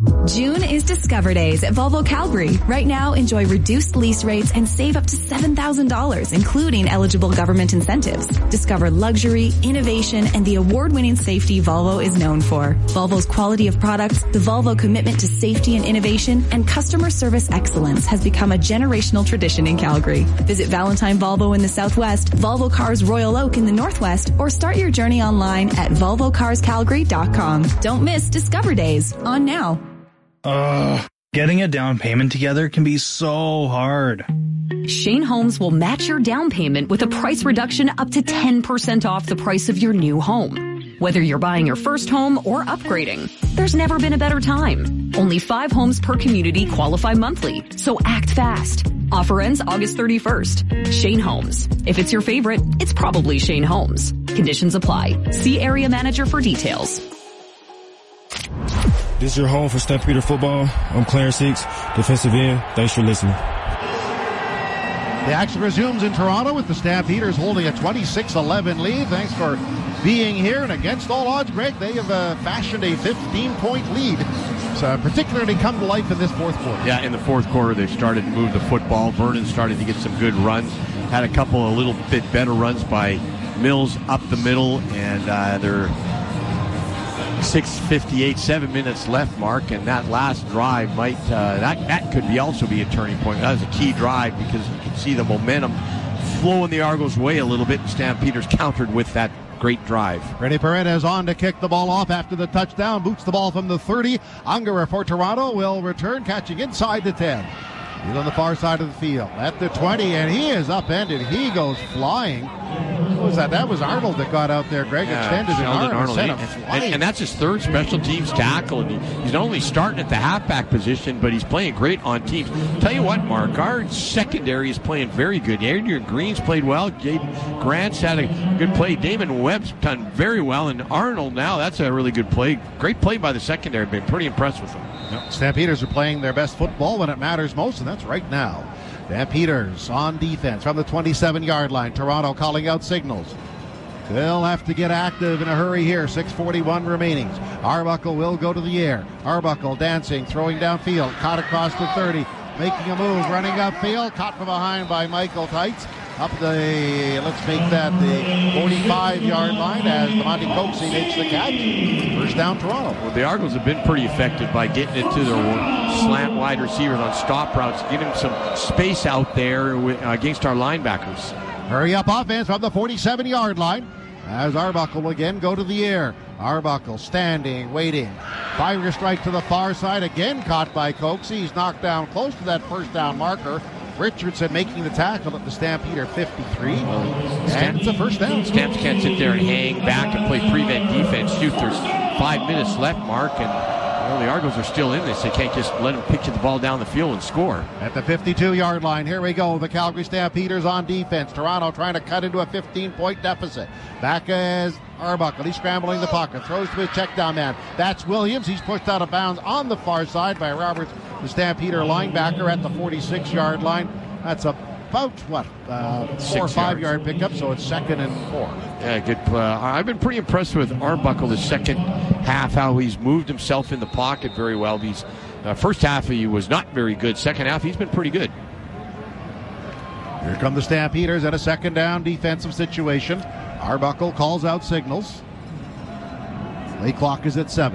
[SPEAKER 3] June is Discover Days at Volvo Calgary. Right now, enjoy reduced lease rates and save up to $7,000, including eligible government incentives. Discover luxury, innovation, and the award-winning safety Volvo is known for. Volvo's quality of products, the Volvo commitment to safety and innovation, and customer service excellence has become a generational tradition in Calgary. Visit Valentine Volvo in the Southwest, Volvo Cars Royal Oak in the Northwest, or start your journey online at volvocarscalgary.com. Don't miss Discover Days on now.
[SPEAKER 12] Getting a down payment together can be so hard.
[SPEAKER 20] Shane Homes will match your down payment with a price reduction up to 10% off the price of your new home. Whether you're buying your first home or upgrading, there's never been a better time. Only 5 homes per community qualify monthly, so act fast. Offer ends August 31st. Shane Homes. If it's your favorite, it's probably Shane Homes. Conditions apply. See area manager for details.
[SPEAKER 10] This is your home for Stampeder football. I'm Clarence Hicks, defensive end. Thanks for listening.
[SPEAKER 1] The action resumes in Toronto with the Stampeders holding a 26-11 lead. Thanks for being here. And against all odds, Greg, they have fashioned a 15-point lead. So particularly come to life in this fourth quarter.
[SPEAKER 2] Yeah, in the fourth quarter, they started to move the football. Vernon started to get some good runs. Had a couple of little bit better runs by Mills up the middle. And they're 6:58, 7 minutes left, Mark, and that last drive might that could also be a turning point. That was a key drive because you can see the momentum flowing the Argos' way a little bit. Stampeders countered with that great drive.
[SPEAKER 1] René Paredes on to kick the ball off after the touchdown. Boots the ball from the 30. Ungerer for Toronto will return, catching inside the 10. He's on the far side of the field at the 20, and he is upended. He goes flying. What was that? That was Arnold that got out there, Greg. Extended an arm and sent him flying.
[SPEAKER 2] And that's his third special teams tackle. And he's not only starting at the halfback position, but he's playing great on teams. Tell you what, Mark, our secondary is playing very good. Adrian Green's played well. Jaden Grant's had a good play. Damon Webb's done very well. And Arnold now, that's a really good play. Great play by the secondary. Been pretty impressed with him.
[SPEAKER 1] Stampeders are playing their best football when it matters most, and that's right now. Stampeders on defense from the 27-yard line. Toronto calling out signals. They'll have to get active in a hurry here. 6:41 remaining. Arbuckle will go to the air. Arbuckle dancing, throwing downfield. Caught across the 30. Making a move, running upfield. Caught from behind by Michael Teitz. Up the, let's make that the 45-yard line as Lamonte Coxie makes the catch. First down, Toronto.
[SPEAKER 2] Well, the Argos have been pretty effective by getting it to their slant wide receivers on stop routes, getting them some space out there against our linebackers.
[SPEAKER 1] Hurry up offense from the 47-yard line as Arbuckle will again go to the air. Arbuckle standing, waiting. Firing a strike to the far side, again caught by Coxie. He's knocked down close to that first down marker. Richardson making the tackle at the Stampeder 53. And it's a first down.
[SPEAKER 2] Stamps can't sit there and hang back and play prevent defense. Shoot, there's 5 minutes left, Mark, and the Argos are still in this. They can't just let them pitch the ball down the field and score.
[SPEAKER 1] At the 52-yard line, here we go. The Calgary Stampeders on defense. Toronto trying to cut into a 15-point deficit. Back as Arbuckle. He's scrambling the pocket. Throws to his check down man. That's Williams. He's pushed out of bounds on the far side by Roberts, the Stampeder linebacker at the 46-yard line. That's about, 4 or 5 yard pickup, so it's 2nd and 4.
[SPEAKER 2] Yeah, good. I've been pretty impressed with Arbuckle the second half, how he's moved himself in the pocket very well. He's first half he was not very good. Second half he's been pretty good.
[SPEAKER 1] Here come the Stampeders at a second down defensive situation. Arbuckle calls out signals. Play clock is at 7.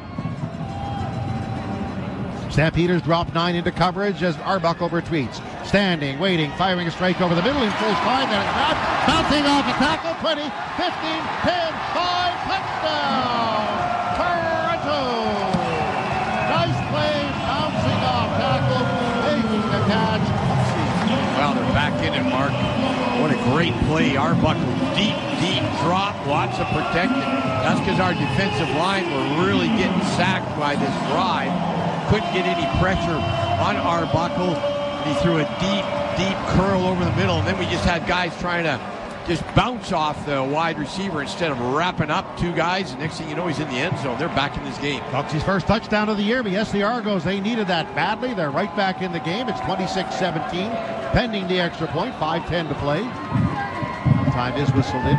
[SPEAKER 1] Stampeders drop 9 into coverage as Arbuckle retreats. Standing, waiting, firing a strike over the middle in full stride. Then it's not. Bouncing off a tackle. 20, 15, 10, 5. Touchdown! Toronto! Nice play, bouncing off tackle, making the catch.
[SPEAKER 2] Well, they're back in it, Mark. What a great play. Arbuckle, deep drop, lots of protection. That's because our defensive line were really getting sacked by this drive. Couldn't get any pressure on Arbuckle. He threw a deep curl over the middle, and then we just had guys trying to just bounce off the wide receiver instead of wrapping up 2 guys. And next thing you know, he's in the end zone. They're back in this game.
[SPEAKER 1] Coxie's first touchdown of the year, but yes, the Argos, they needed that badly. They're right back in the game. It's 26-17, pending the extra point. 5:10 to play. Time is whistled in.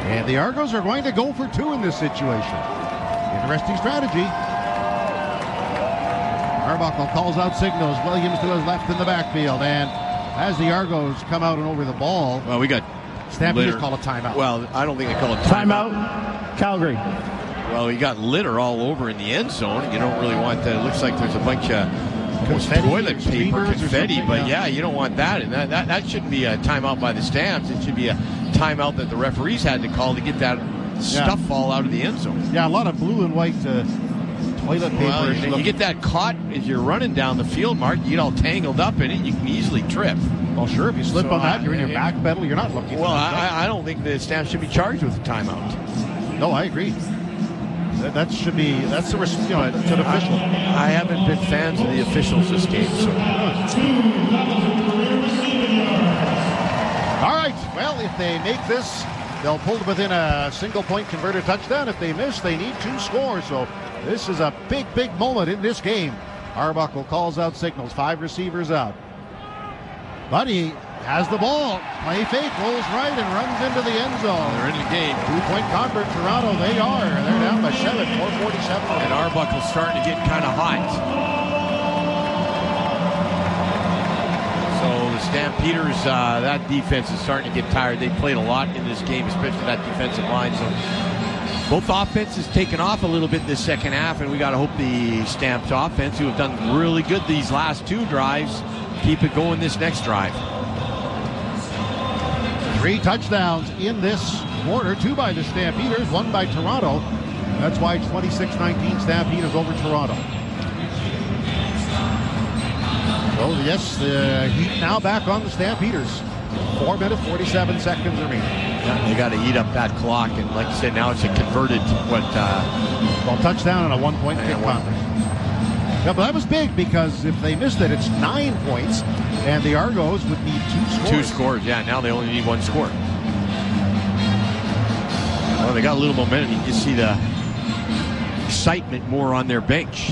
[SPEAKER 1] And the Argos are going to go for 2 in this situation. Interesting strategy. Arbuckle calls out signals. Williams to his left in the backfield. And as the Argos come out and over the ball,
[SPEAKER 2] well, we got
[SPEAKER 1] Stampeders call a timeout.
[SPEAKER 2] Well, I don't think they call a
[SPEAKER 8] timeout. Calgary.
[SPEAKER 2] Well, we got litter all over in the end zone, and you don't really want that. It looks like there's a bunch of toilet paper, confetti, but yeah, you don't want that. And that shouldn't be a timeout by the Stamps. It should be a timeout that the referees had to call to get that stuff all out of the end zone.
[SPEAKER 1] Yeah, a lot of blue and white toilet paper.
[SPEAKER 2] Well, you get that caught as you're running down the field, Mark. You get all tangled up in it, you can easily trip.
[SPEAKER 1] Well, sure, if you slip on that, you're in your back pedal, you're not looking.
[SPEAKER 2] Well, I don't think the Stamps should be charged with a timeout.
[SPEAKER 1] No, I agree. That should be, that's the, it's an official.
[SPEAKER 2] I haven't been fans of the officials this game. So.
[SPEAKER 1] All right, well, if they make this, they'll pull within a single-point converted touchdown. If they miss, they need 2 scores. So this is a big, big moment in this game. Arbuckle calls out signals, 5 receivers out. Buddy has the ball. Play fake, rolls right and runs into the end zone.
[SPEAKER 2] They're in the game.
[SPEAKER 1] 2-point convert, Toronto. They are. They're down by 7, 4:47.
[SPEAKER 2] And Arbuckle's starting to get kind of hot. So the Stampeders, that defense is starting to get tired. They played a lot in this game, especially that defensive line. So both offenses taken off a little bit this second half, and we got to hope the Stamps offense, who have done really good these last 2 drives, keep it going this next drive.
[SPEAKER 1] 3 touchdowns in this quarter, 2 by the Stampeders, 1 by Toronto. That's why it's 26-19 Stampeders over Toronto. So yes, the Heat now back on the Stampeders. 4 minutes, 47 seconds remaining.
[SPEAKER 2] Yeah, they got to eat up that clock, and like you said, now it's a converted
[SPEAKER 1] touchdown and a 1-point kick conversion. Yeah, but that was big because if they missed it, it's 9 points, and the Argos would need 2 scores.
[SPEAKER 2] 2 scores, yeah. Now they only need 1 score. Well, they got a little momentum. You can see the excitement more on their bench.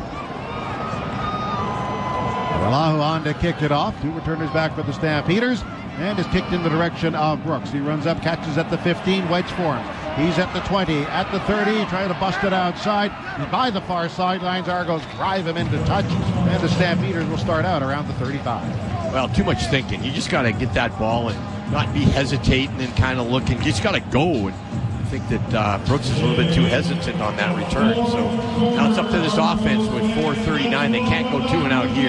[SPEAKER 1] Walahu on to kick it off. 2 returners back for the Stampeders, and is kicked in the direction of Brooks. He runs up, catches at the 15, wedge for him. He's at the 20, at the 30, trying to bust it outside. He's by the far sidelines. Argos drive him into touch, and the Stampeders will start out around the 35.
[SPEAKER 2] Well, too much thinking. You just got to get that ball and not be hesitating and kind of looking. You just got to go. And I think that Brooks is a little bit too hesitant on that return. So now it's up to this offense with 4:39. They can't go 2 and out here.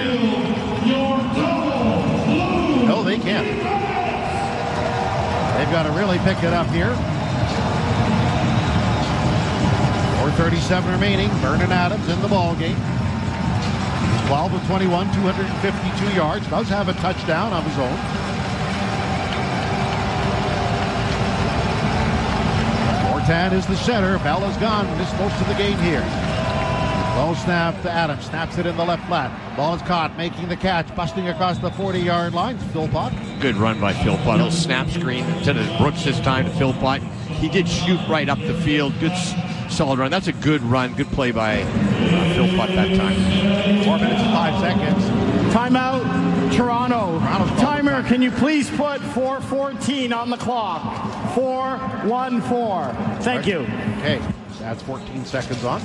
[SPEAKER 1] No, they can't. They've got to really pick it up here. 4:37 remaining. Vernon Adams in the ball game. 12 of 21, 252 yards. Does have a touchdown of his own. Fortan is the center. Bell is gone. Missed most of the game here. Low snap to Adams. Snaps it in the left flat. Ball is caught. Making the catch. Busting across the 40-yard line. Philpott.
[SPEAKER 2] Good run by Philpott. Little snap screen to Brooks this time to Philpott. He did shoot right up the field. Good solid run. That's a good run. Good play by Philpott that time.
[SPEAKER 1] 4 minutes and 5 seconds.
[SPEAKER 8] Timeout, Toronto. Timer, can you please put 4:14 on the clock? 4:14. Thank you.
[SPEAKER 1] Okay, that's 14 seconds on.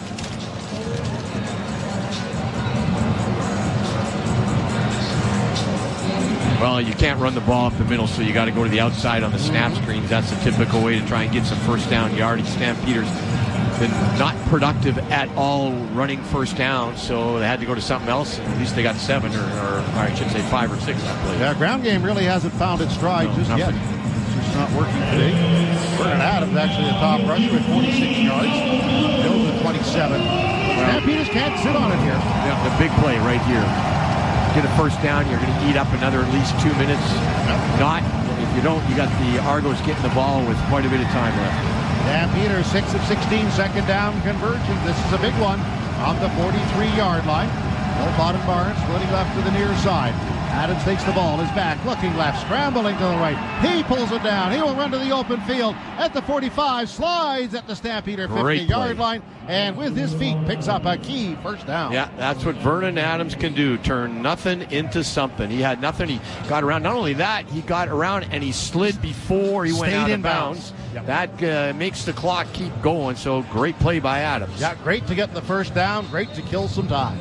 [SPEAKER 2] Well, you can't run the ball up the middle, so you got to go to the outside on the snap screens. That's the typical way to try and get some first down yardage. Stampeders been not productive at all running first down, so they had to go to something else. At least they got 7, or I should say 5 or 6.
[SPEAKER 1] Yeah, ground game really hasn't found its stride just yet. It's just not working today. Vernon Adams actually the top rusher with 46 yards. Bill's at 27. Stampeders can't sit on it here.
[SPEAKER 2] Yeah, the big play right here. Get a first down, you're going to eat up another at least 2 minutes. Not, if you don't, you got the Argos getting the ball with quite a bit of time left.
[SPEAKER 1] Stampeders 6 of 16 second down conversion. This is a big one on the 43-yard line. Philpott and Barnes splitting left to the near side. Adams takes the ball, is back, looking left, scrambling to the right. He pulls it down. He will run to the open field at the 45, slides at the Stampeder 50-yard line, and with his feet picks up a key first down.
[SPEAKER 2] Yeah, that's what Vernon Adams can do, turn nothing into something. He had nothing. He got around. Not only that, he got around and he slid before he went out of bounds.
[SPEAKER 1] Yep.
[SPEAKER 2] That makes the clock keep going, so great play by Adams.
[SPEAKER 1] Yeah, great to get the first down, great to kill some time.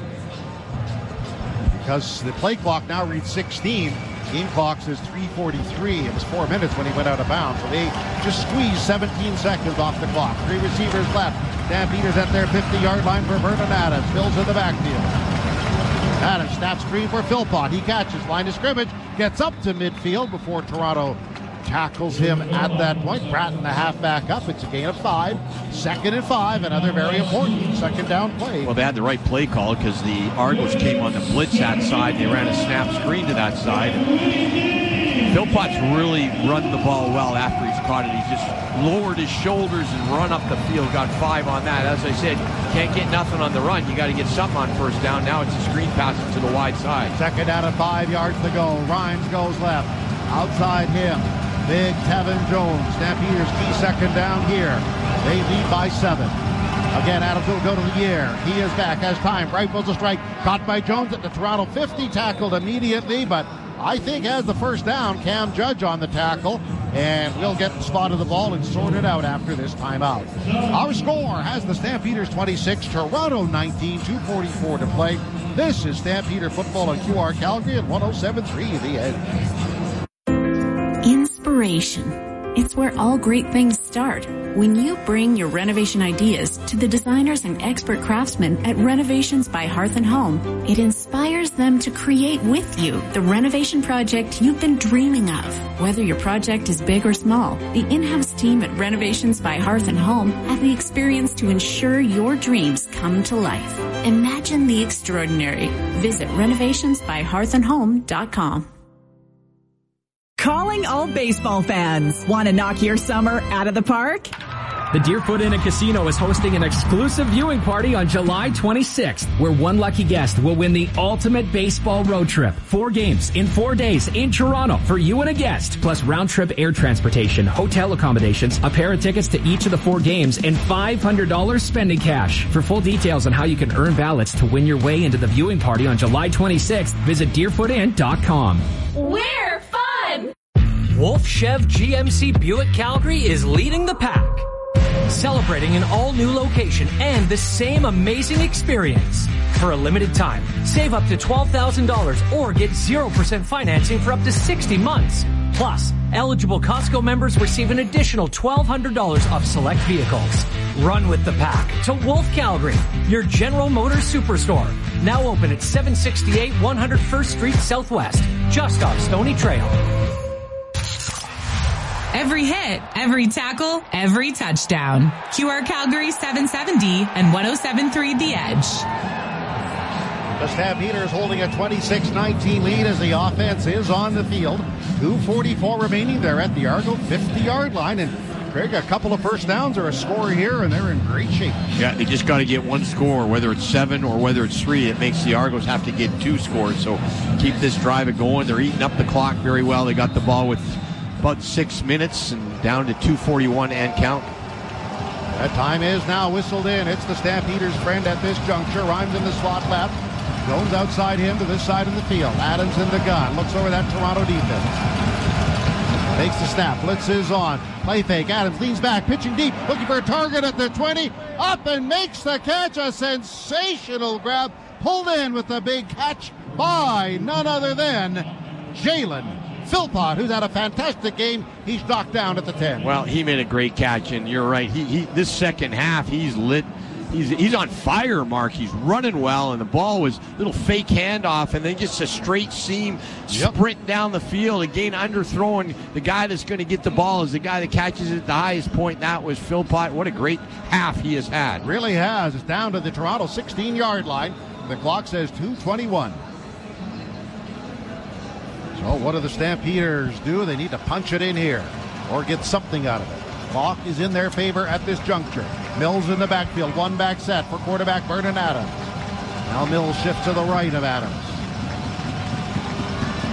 [SPEAKER 1] Because the play clock now reads 16. Game clock says 3:43. It was 4 minutes when he went out of bounds. So they just squeezed 17 seconds off the clock. 3 receivers left. Stampeders at their 50-yard line for Vernon Adams. Mills in the backfield. Adams snaps screen for Philpott. He catches line of scrimmage. Gets up to midfield before Toronto tackles him at that point. Bratton, the halfback, up. It's a gain of 5. 2nd and 5. Another very important second down play.
[SPEAKER 2] Well, they had the right play call because the Argos came on the blitz that side. They ran a snap screen to that side. Philpott's really run the ball well after he's caught it. He's just lowered his shoulders and run up the field. Got 5 on that. As I said, can't get nothing on the run. You got to get something on first down. Now it's a screen pass to the wide side.
[SPEAKER 1] Second down and 5 yards to go. Rhymes goes left. Outside him, big Tevin Jones. Stampeders key second down here. They lead by 7. Again, Adams will go to the air. He is back, has time. Rifles a strike. Caught by Jones at the Toronto 50. Tackled immediately, but I think has the first down. Cam Judge on the tackle. And we'll get the spot of the ball and sort it out after this timeout. Our score has the Stampeders 26, Toronto 19, 2:44 to play. This is Stampeder football on QR Calgary at 107.3 The Edge.
[SPEAKER 4] Inspiration. It's where all great things start. When you bring your renovation ideas to the designers and expert craftsmen at Renovations by Hearth & Home, it inspires them to create with you the renovation project you've been dreaming of. Whether your project is big or small, the in-house team at Renovations by Hearth & Home have the experience to ensure your dreams come to life. Imagine the extraordinary. Visit renovationsbyhearthandhome.com.
[SPEAKER 13] Calling all baseball fans. Want to knock your summer out of the park?
[SPEAKER 14] The Deerfoot Inn & Casino is hosting an exclusive viewing party on July 26th, where one lucky guest will win the ultimate baseball road trip. 4 games in 4 days in Toronto for you and a guest, plus round-trip air transportation, hotel accommodations, a pair of tickets to each of the 4 games, and $500 spending cash. For full details on how you can earn ballots to win your way into the viewing party on July 26th, visit deerfootin.com.
[SPEAKER 15] We're fun!
[SPEAKER 11] Wolf Chev GMC Buick Calgary is leading the pack, celebrating an all-new location and the same amazing experience. For a limited time, save up to $12,000 or get 0% financing for up to 60 months. Plus, eligible Costco members receive an additional $1,200 off select vehicles. Run with the pack to Wolf Calgary, your General Motors superstore. Now open at 768 101st Street Southwest, just off Stony Trail.
[SPEAKER 7] Every hit, every tackle, every touchdown. QR Calgary 770 and 107.3 The Edge.
[SPEAKER 1] The Stampeders holding a 26-19 lead as the offense is on the field. 2:44 remaining. They're at the Argo 50-yard line. And Craig, a couple of first downs or a score here, and they're in great shape.
[SPEAKER 2] Yeah, they just got to get one score, whether it's 7 or whether it's 3. It makes the Argos have to get 2 scores. So keep this drive going. They're eating up the clock very well. They got the ball with about 6 minutes and down to 2:41 and count.
[SPEAKER 1] That time is now whistled in. It's the Stampeders' friend at this juncture. Rhymes in the slot left. Jones outside him to this side of the field. Adams in the gun. Looks over that Toronto defense. Takes the snap. Blitz is on. Play fake. Adams leans back. Pitching deep. Looking for a target at the 20. Up and makes the catch. A sensational grab. Pulled in with the big catch by none other than Jalen Philpott, who's had a fantastic game. He's knocked down at the 10.
[SPEAKER 2] Well, he made a great catch, and you're right. He this second half, he's lit. He's on fire, Mark. He's running well, and the ball was a little fake handoff, and then just a straight seam sprint down the field. Again, underthrowing the guy that's going to get the ball is the guy that catches it at the highest point. That was Philpott. What a great half he has had.
[SPEAKER 1] Really has. It's down to the Toronto 16-yard line. The clock says 2:21. So what do the Stampeders do? They need to punch it in here or get something out of it. Clock is in their favor at this juncture. Mills in the backfield. One back set for quarterback Vernon Adams. Now Mills shifts to the right of Adams.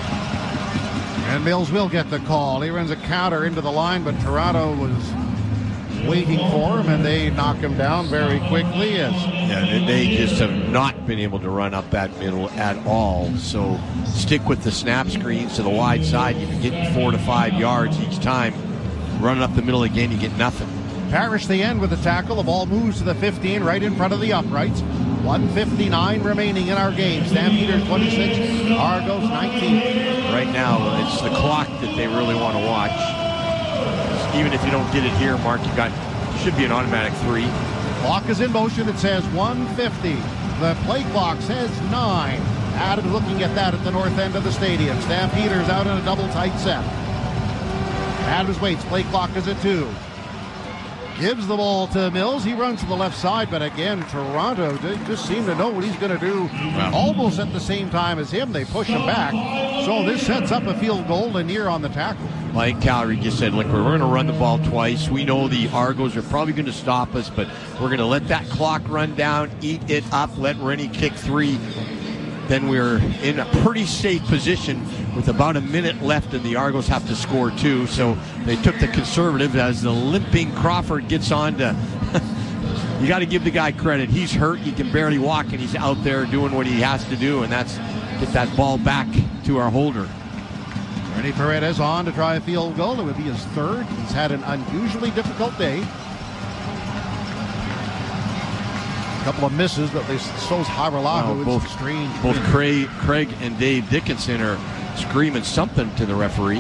[SPEAKER 1] And Mills will get the call. He runs a counter into the line, but Toronto was waiting for him, and they knock him down very quickly.
[SPEAKER 2] They just have not been able to run up that middle at all. So stick with the snap screens to the wide side. You've been getting 4 to 5 yards each time. Running up the middle again, you get nothing.
[SPEAKER 1] Parrish the end with the tackle. The ball moves to the 15 right in front of the uprights. 1:59 remaining in our game. Stampeders 26, Argos 19.
[SPEAKER 2] Right now, it's the clock that they really want to watch. Even if you don't get it here, Mark, should be an automatic 3.
[SPEAKER 1] Clock is in motion. It says 1:50. The play clock says 9. Adams looking at that at the north end of the stadium. Stampeders out in a double tight set. Adams waits. Play clock is at 2. Gives the ball to Mills. He runs to the left side, but again, Toronto just seem to know what he's going to do almost at the same time as him. They push him back. So this sets up a field goal, Lanier on the tackle.
[SPEAKER 2] Mike Calgary just said, look, we're going to run the ball twice. We know the Argos are probably going to stop us, but we're going to let that clock run down, eat it up, let Rennie kick 3. Then we're in a pretty safe position with about a minute left, and the Argos have to score 2. So they took the conservative as the limping Crawford gets on to... You got to give the guy credit. He's hurt. He can barely walk, and he's out there doing what he has to do, and that's get that ball back to our holder.
[SPEAKER 1] Rennie Paredes on to try a field goal. It would be his 3rd. He's had an unusually difficult day. Couple of misses, but so's Haralaho.
[SPEAKER 2] Both Craig and Dave Dickinson are screaming something to the referee.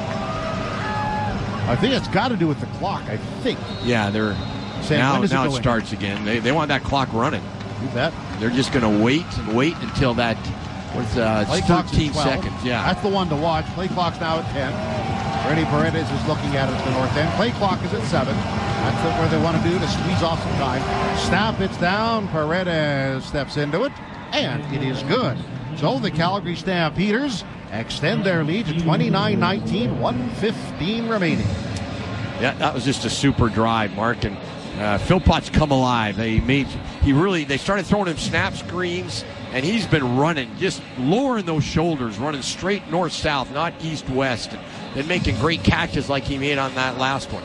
[SPEAKER 1] I think it's got to do with the clock, I think.
[SPEAKER 2] Yeah, they're saying now it starts again. They want that clock running.
[SPEAKER 1] You bet.
[SPEAKER 2] They're just going to wait until that it's 13 seconds. Yeah,
[SPEAKER 1] that's the one to watch. Play clock's now at 10. Rennie Paredes is looking at it at the north end. Play clock is at 7. That's where they want to do to squeeze off some time. Snap, it's down. Paredes steps into it, and it is good. So the Calgary Stampeders extend their lead to 29-19, 1:15 remaining.
[SPEAKER 2] Yeah, that was just a super drive, Mark. And Philpott's come alive. They started throwing him snap screens, and he's been running, just lowering those shoulders, running straight north-south, not east-west, and then making great catches like he made on that last one.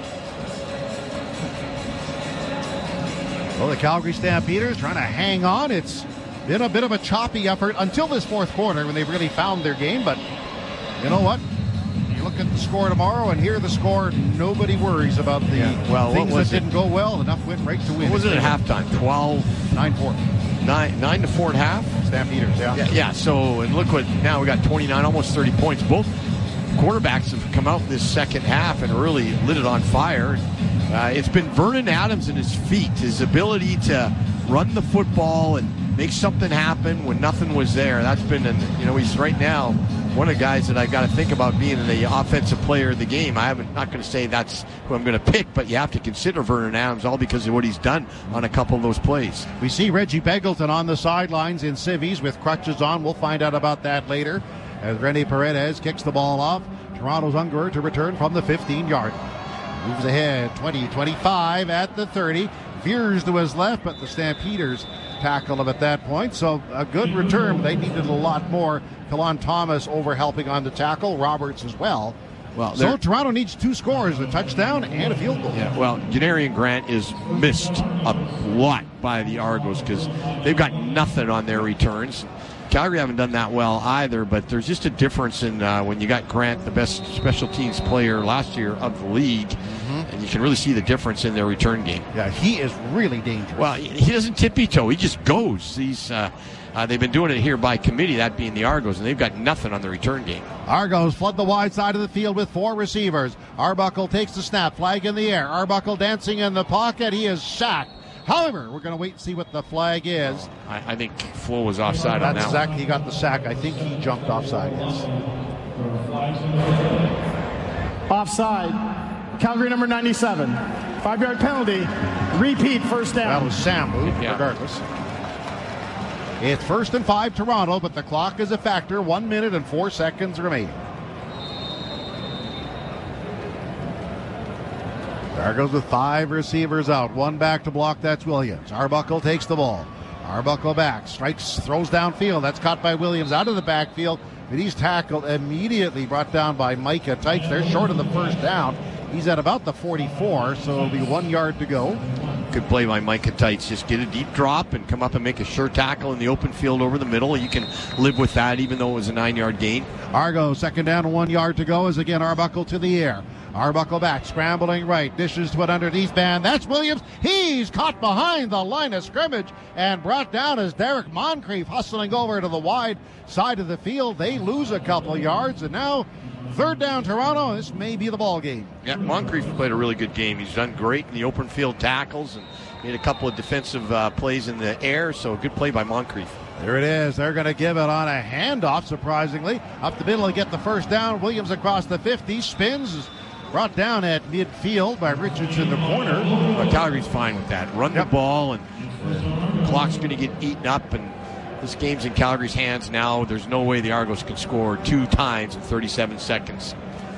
[SPEAKER 1] Well, the Calgary Stampeders trying to hang on. It's been a bit of a choppy effort until this fourth quarter when they really found their game. But you know what? You look at the score tomorrow and hear the score. Nobody worries about the things that didn't go well. Enough went right to win.
[SPEAKER 2] What was it at halftime?
[SPEAKER 1] 9-4.
[SPEAKER 2] 9-4 at half?
[SPEAKER 1] Stampeders,
[SPEAKER 2] Yeah, so, and look what, now we got 29, almost 30 points. Both quarterbacks have come out this second half and really lit it on fire. It's been Vernon Adams and his feet, his ability to run the football and make something happen when nothing was there. That's been, he's right now one of the guys that I got to think about being the offensive player of the game. I'm not going to say that's who I'm going to pick, but you have to consider Vernon Adams all because of what he's done on a couple of those plays.
[SPEAKER 1] We see Reggie Begelton on the sidelines in civvies with crutches on. We'll find out about that later as Rennie Paredes kicks the ball off. Toronto's Unger to return from the 15-yard. Moves ahead, 20-25 at the 30. Veers to his left, but the Stampeders tackle him at that point. So a good return. They needed a lot more. Kalon Thomas over helping on the tackle. Roberts as well. So Toronto needs 2 scores, a touchdown and a field goal.
[SPEAKER 2] Yeah, well, Janarian Grant is missed a lot by the Argos because they've got nothing on their returns. Calgary haven't done that well either, but there's just a difference in when you got Grant, the best special teams player last year of the league, and you can really see the difference in their return game.
[SPEAKER 1] Yeah, he is really dangerous.
[SPEAKER 2] Well, he doesn't tippy-toe. He just goes. They've been doing it here by committee, that being the Argos, and they've got nothing on the return game.
[SPEAKER 1] Argos flood the wide side of the field with 4 receivers. Arbuckle takes the snap, flag in the air. Arbuckle dancing in the pocket. He is sacked. However, we're going to wait and see what the flag is.
[SPEAKER 2] I think Flo was offside on that
[SPEAKER 1] one. He got the sack. I think he jumped offside, yes.
[SPEAKER 8] Offside. Calgary number 97. 5-yard penalty. Repeat first down.
[SPEAKER 1] That was Sambu, regardless. It's 1st and 5 Toronto, but the clock is a factor. 1 minute and 4 seconds remaining. Argos with 5 receivers out. 1 back to block. That's Williams. Arbuckle takes the ball. Arbuckle back. Strikes, throws downfield. That's caught by Williams out of the backfield. but he's tackled immediately, brought down by Micah Teitz. They're short of the first down. He's at about the 44, so it'll be 1 yard to go.
[SPEAKER 2] Good play by Micah Teitz. Just get a deep drop and come up and make a sure tackle in the open field over the middle. You can live with that, even though it was a 9-yard gain.
[SPEAKER 1] Argo, second down and 1 yard to go, as again Arbuckle to the air. Arbuckle back, scrambling right, dishes to an underneath man. That's Williams. He's caught behind the line of scrimmage and brought down as Derek Moncrief hustling over to the wide side of the field. They lose a couple yards, and now third down Toronto. This may be the ball game.
[SPEAKER 2] Yeah, Moncrief played a really good game. He's done great in the open field tackles and made a couple of defensive plays in the air, so good play by Moncrief.
[SPEAKER 1] There it is. They're going to give it on a handoff, surprisingly. Up the middle to get the first down. Williams across the 50, spins, brought down at midfield by Richards in the corner.
[SPEAKER 2] But Calgary's fine with that. Run the ball, and the clock's going to get eaten up, and this game's in Calgary's hands now. There's no way the Argos can score 2 times in 37 seconds.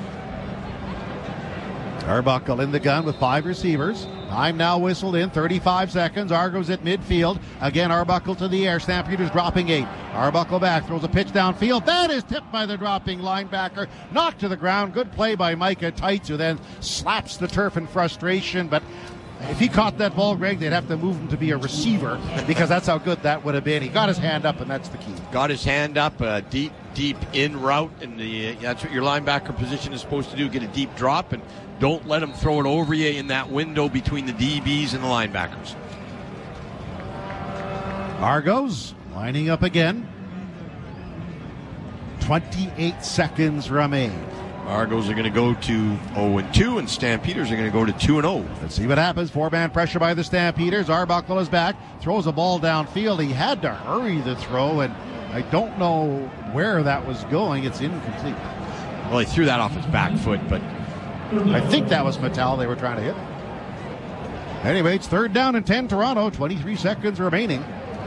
[SPEAKER 1] Arbuckle in the gun with 5 receivers. Time now whistled in, 35 seconds. Argos at midfield. Again, Arbuckle to the air. Stampeders dropping 8. Arbuckle back, throws a pitch downfield. That is tipped by the dropping linebacker. Knocked to the ground. Good play by Micah Teitz, who then slaps the turf in frustration. But if he caught that ball, Greg, they'd have to move him to be a receiver because that's how good that would have been. He got his hand up, and that's the key.
[SPEAKER 2] Got his hand up, deep in route, and that's what your linebacker position is supposed to do, get a deep drop, and don't let him throw it over you in that window between the DBs and the linebackers.
[SPEAKER 1] Argos lining up again. 28 seconds remain.
[SPEAKER 2] Argos are going to go to 0-2, and Stampeders are going to go to 2-0.
[SPEAKER 1] Let's see what happens. 4-man pressure by the Stampeders. Arbuckle is back, throws a ball downfield. He had to hurry the throw, and I don't know where that was going. It's incomplete.
[SPEAKER 2] Well, he threw that off his back foot, but
[SPEAKER 1] I think that was Mattel they were trying to hit. Anyway, it's third down and 10 Toronto, 23 seconds remaining.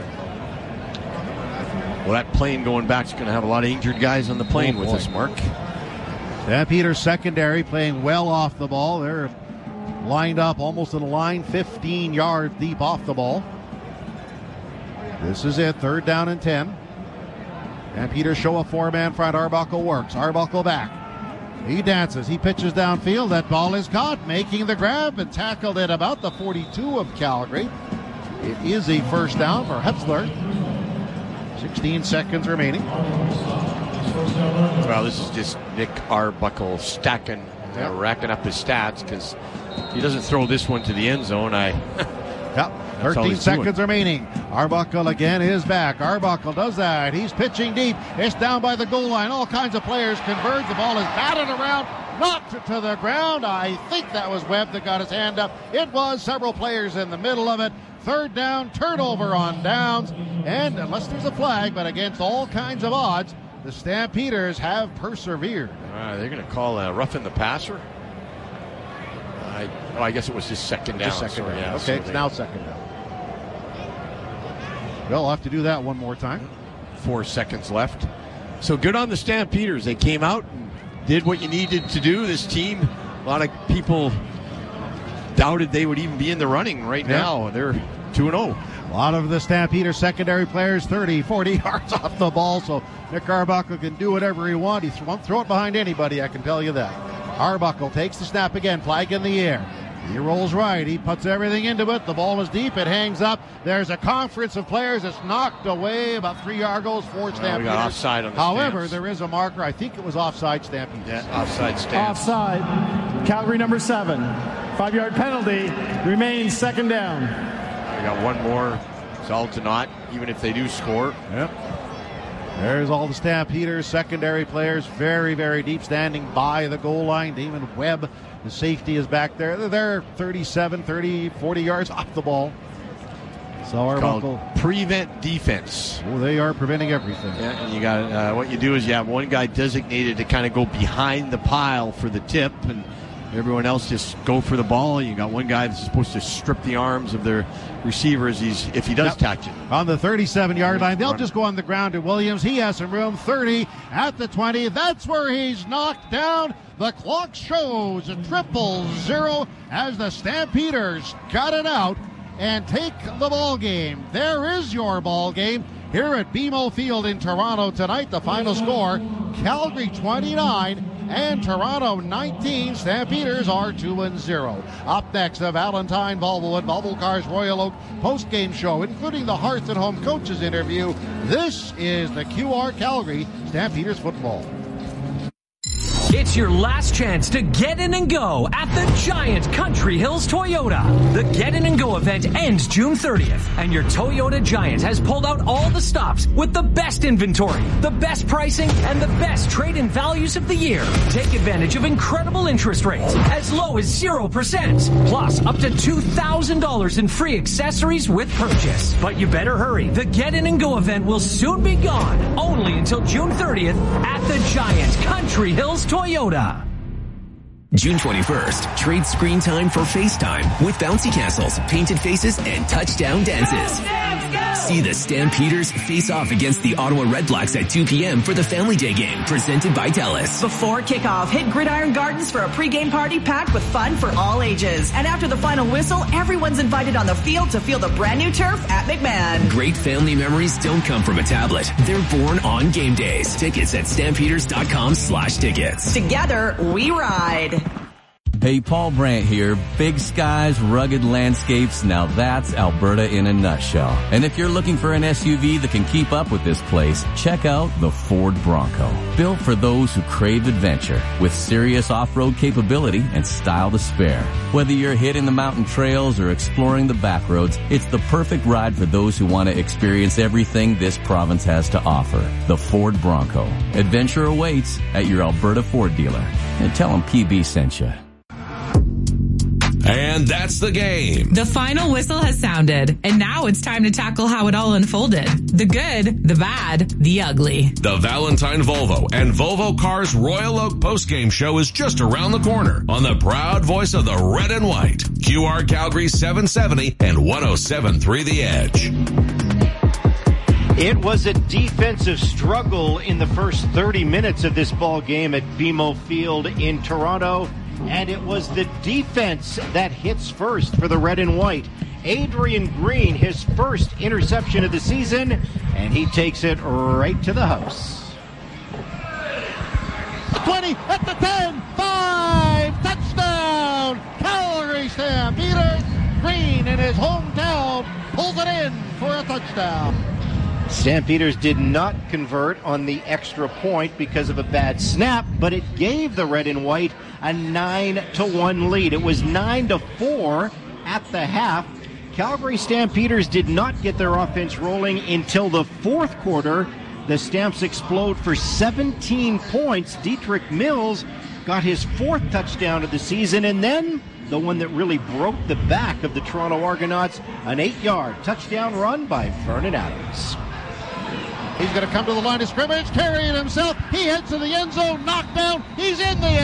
[SPEAKER 2] Well, that plane going back is going to have a lot of injured guys on the plane with us, Mark.
[SPEAKER 1] Stampeders secondary playing well off the ball. They're lined up almost to the line, 15 yards deep off the ball. This is it, third down and 10. Stampeders show a 4-man front. Arbuckle works. Arbuckle back. He dances. He pitches downfield. That ball is caught, making the grab and tackled at about the 42 of Calgary. It is a first down for Hetzler. 16 seconds remaining.
[SPEAKER 2] Well, this is just Nick Arbuckle stacking, racking up his stats, because if he doesn't throw this one to the end zone,
[SPEAKER 1] 13 seconds remaining. Arbuckle again is back. Arbuckle does that. He's pitching deep. It's down by the goal line. All kinds of players converge. The ball is batted around, knocked to the ground. I think that was Webb that got his hand up. It was several players in the middle of it. Third down, turnover on downs. And unless there's a flag, but against all kinds of odds, the Stampeders have persevered.
[SPEAKER 2] They're going to call roughing the passer. I guess it was just second down.
[SPEAKER 1] Okay, it's now second down. They'll have to do that one more time.
[SPEAKER 2] 4 seconds left. So good on the Stampeders. They came out and did what you needed to do. This team, a lot of people doubted they would even be in the running right now. They're 2-0.
[SPEAKER 1] A lot of the Stampeders secondary players 30, 40 yards off the ball, so Nick Arbuckle can do whatever he wants. He won't throw it behind anybody, I can tell you that. Arbuckle takes the snap again, flag in the air. He rolls right. He puts everything into it. The ball is deep. It hangs up. There's a conference of players. It's knocked away. About 3 yard goals for Stampeders.
[SPEAKER 2] We got offside on the
[SPEAKER 1] However,
[SPEAKER 2] stamps.
[SPEAKER 1] There is a marker. I think it was offside Stampeders.
[SPEAKER 2] Yeah, offside stamps.
[SPEAKER 8] Offside. Calgary number 7. 5-yard penalty. Remains second down.
[SPEAKER 2] We got one more. It's all to naught, even if they do score.
[SPEAKER 1] Yep. There's all the Stampeders secondary players, very, very deep, standing by the goal line. Damon Webb, the safety, is back there. They're 37, 30, 40 yards off the ball. So Arbuckle,
[SPEAKER 2] prevent defense.
[SPEAKER 1] Oh, they are preventing everything.
[SPEAKER 2] Yeah, and you got what you do is you have one guy designated to kind of go behind the pile for the tip, and everyone else just go for the ball. You got one guy that's supposed to strip the arms of their receivers if he does touch it.
[SPEAKER 1] On the 37-yard line, they'll just go on the ground to Williams. He has some room. 30 at the 20. That's where he's knocked down. The clock shows a 0-0 as the Stampeders got it out and take the ball game. There is your ball game. here at BMO Field in Toronto tonight. The final score, Calgary 29 and Toronto 19. Stampeders are 2-0. Up next, the Valentine Volvo and Volvo Cars Royal Oak post-game show, including the Hearth and Home coaches interview. This is the QR Calgary Stampeders football.
[SPEAKER 11] It's your last chance to get in and go at the giant Country Hills Toyota. The Get In and Go event ends June 30th, and your Toyota Giant has pulled out all the stops with the best inventory, the best pricing, and the best trade-in values of the year. Take advantage of incredible interest rates as low as 0%, plus up to $2,000 in free accessories with purchase. But you better hurry. The Get In and Go event will soon be gone, only until June 30th at the giant Country Hills Toyota.
[SPEAKER 9] June 21st, trade screen time for FaceTime with bouncy castles, painted faces, and touchdown dances. See the Stampeders face off against the Ottawa Redblacks at 2 p.m. for the Family Day game presented by TELUS.
[SPEAKER 13] Before kickoff, hit Gridiron Gardens for a pregame party packed with fun for all ages. And after the final whistle, everyone's invited on the field to feel the brand new turf at McMahon.
[SPEAKER 9] Great family memories don't come from a tablet. They're born on game days. Tickets at stampeders.com/tickets.
[SPEAKER 13] Together, we ride.
[SPEAKER 18] Hey, Paul Brandt here. Big skies, rugged landscapes. Now that's Alberta in a nutshell. And if you're looking for an SUV that can keep up with this place, check out the Ford Bronco. Built for those who crave adventure, with serious off-road capability and style to spare. Whether you're hitting the mountain trails or exploring the back roads, it's the perfect ride for those who want to experience everything this province has to offer. The Ford Bronco. Adventure awaits at your Alberta Ford dealer. And tell them PB sent you.
[SPEAKER 6] And that's the game.
[SPEAKER 7] The final whistle has sounded, and now it's time to tackle how it all unfolded. The good, the bad, the ugly.
[SPEAKER 6] The Valentine Volvo and Volvo Cars Royal Oak postgame show is just around the corner on the proud voice of the red and white. QR Calgary 770 and 107.3 The Edge.
[SPEAKER 21] It was a defensive struggle in the first 30 minutes of this ball game at BMO Field in Toronto. And it was the defense that hits first for the red and white. Adrian Green, his first interception of the season, and he takes it right to the house.
[SPEAKER 1] 20 at the 10, 5, touchdown! Calgary Stampeders. Green in his hometown pulls it in for a touchdown.
[SPEAKER 21] Stampeders did not convert on the extra point because of a bad snap, but it gave the red and white a 9-1 lead. It was 9-4 at the half. Calgary Stampeders did not get their offense rolling until the fourth quarter. The Stamps explode for 17 points. Dietrich Mills got his fourth touchdown of the season, and then the one that really broke the back of the Toronto Argonauts, an 8-yard touchdown run by Vernon Adams.
[SPEAKER 1] He's going to come to the line of scrimmage, carrying himself. He heads to the end zone, knocked down. He's in the end.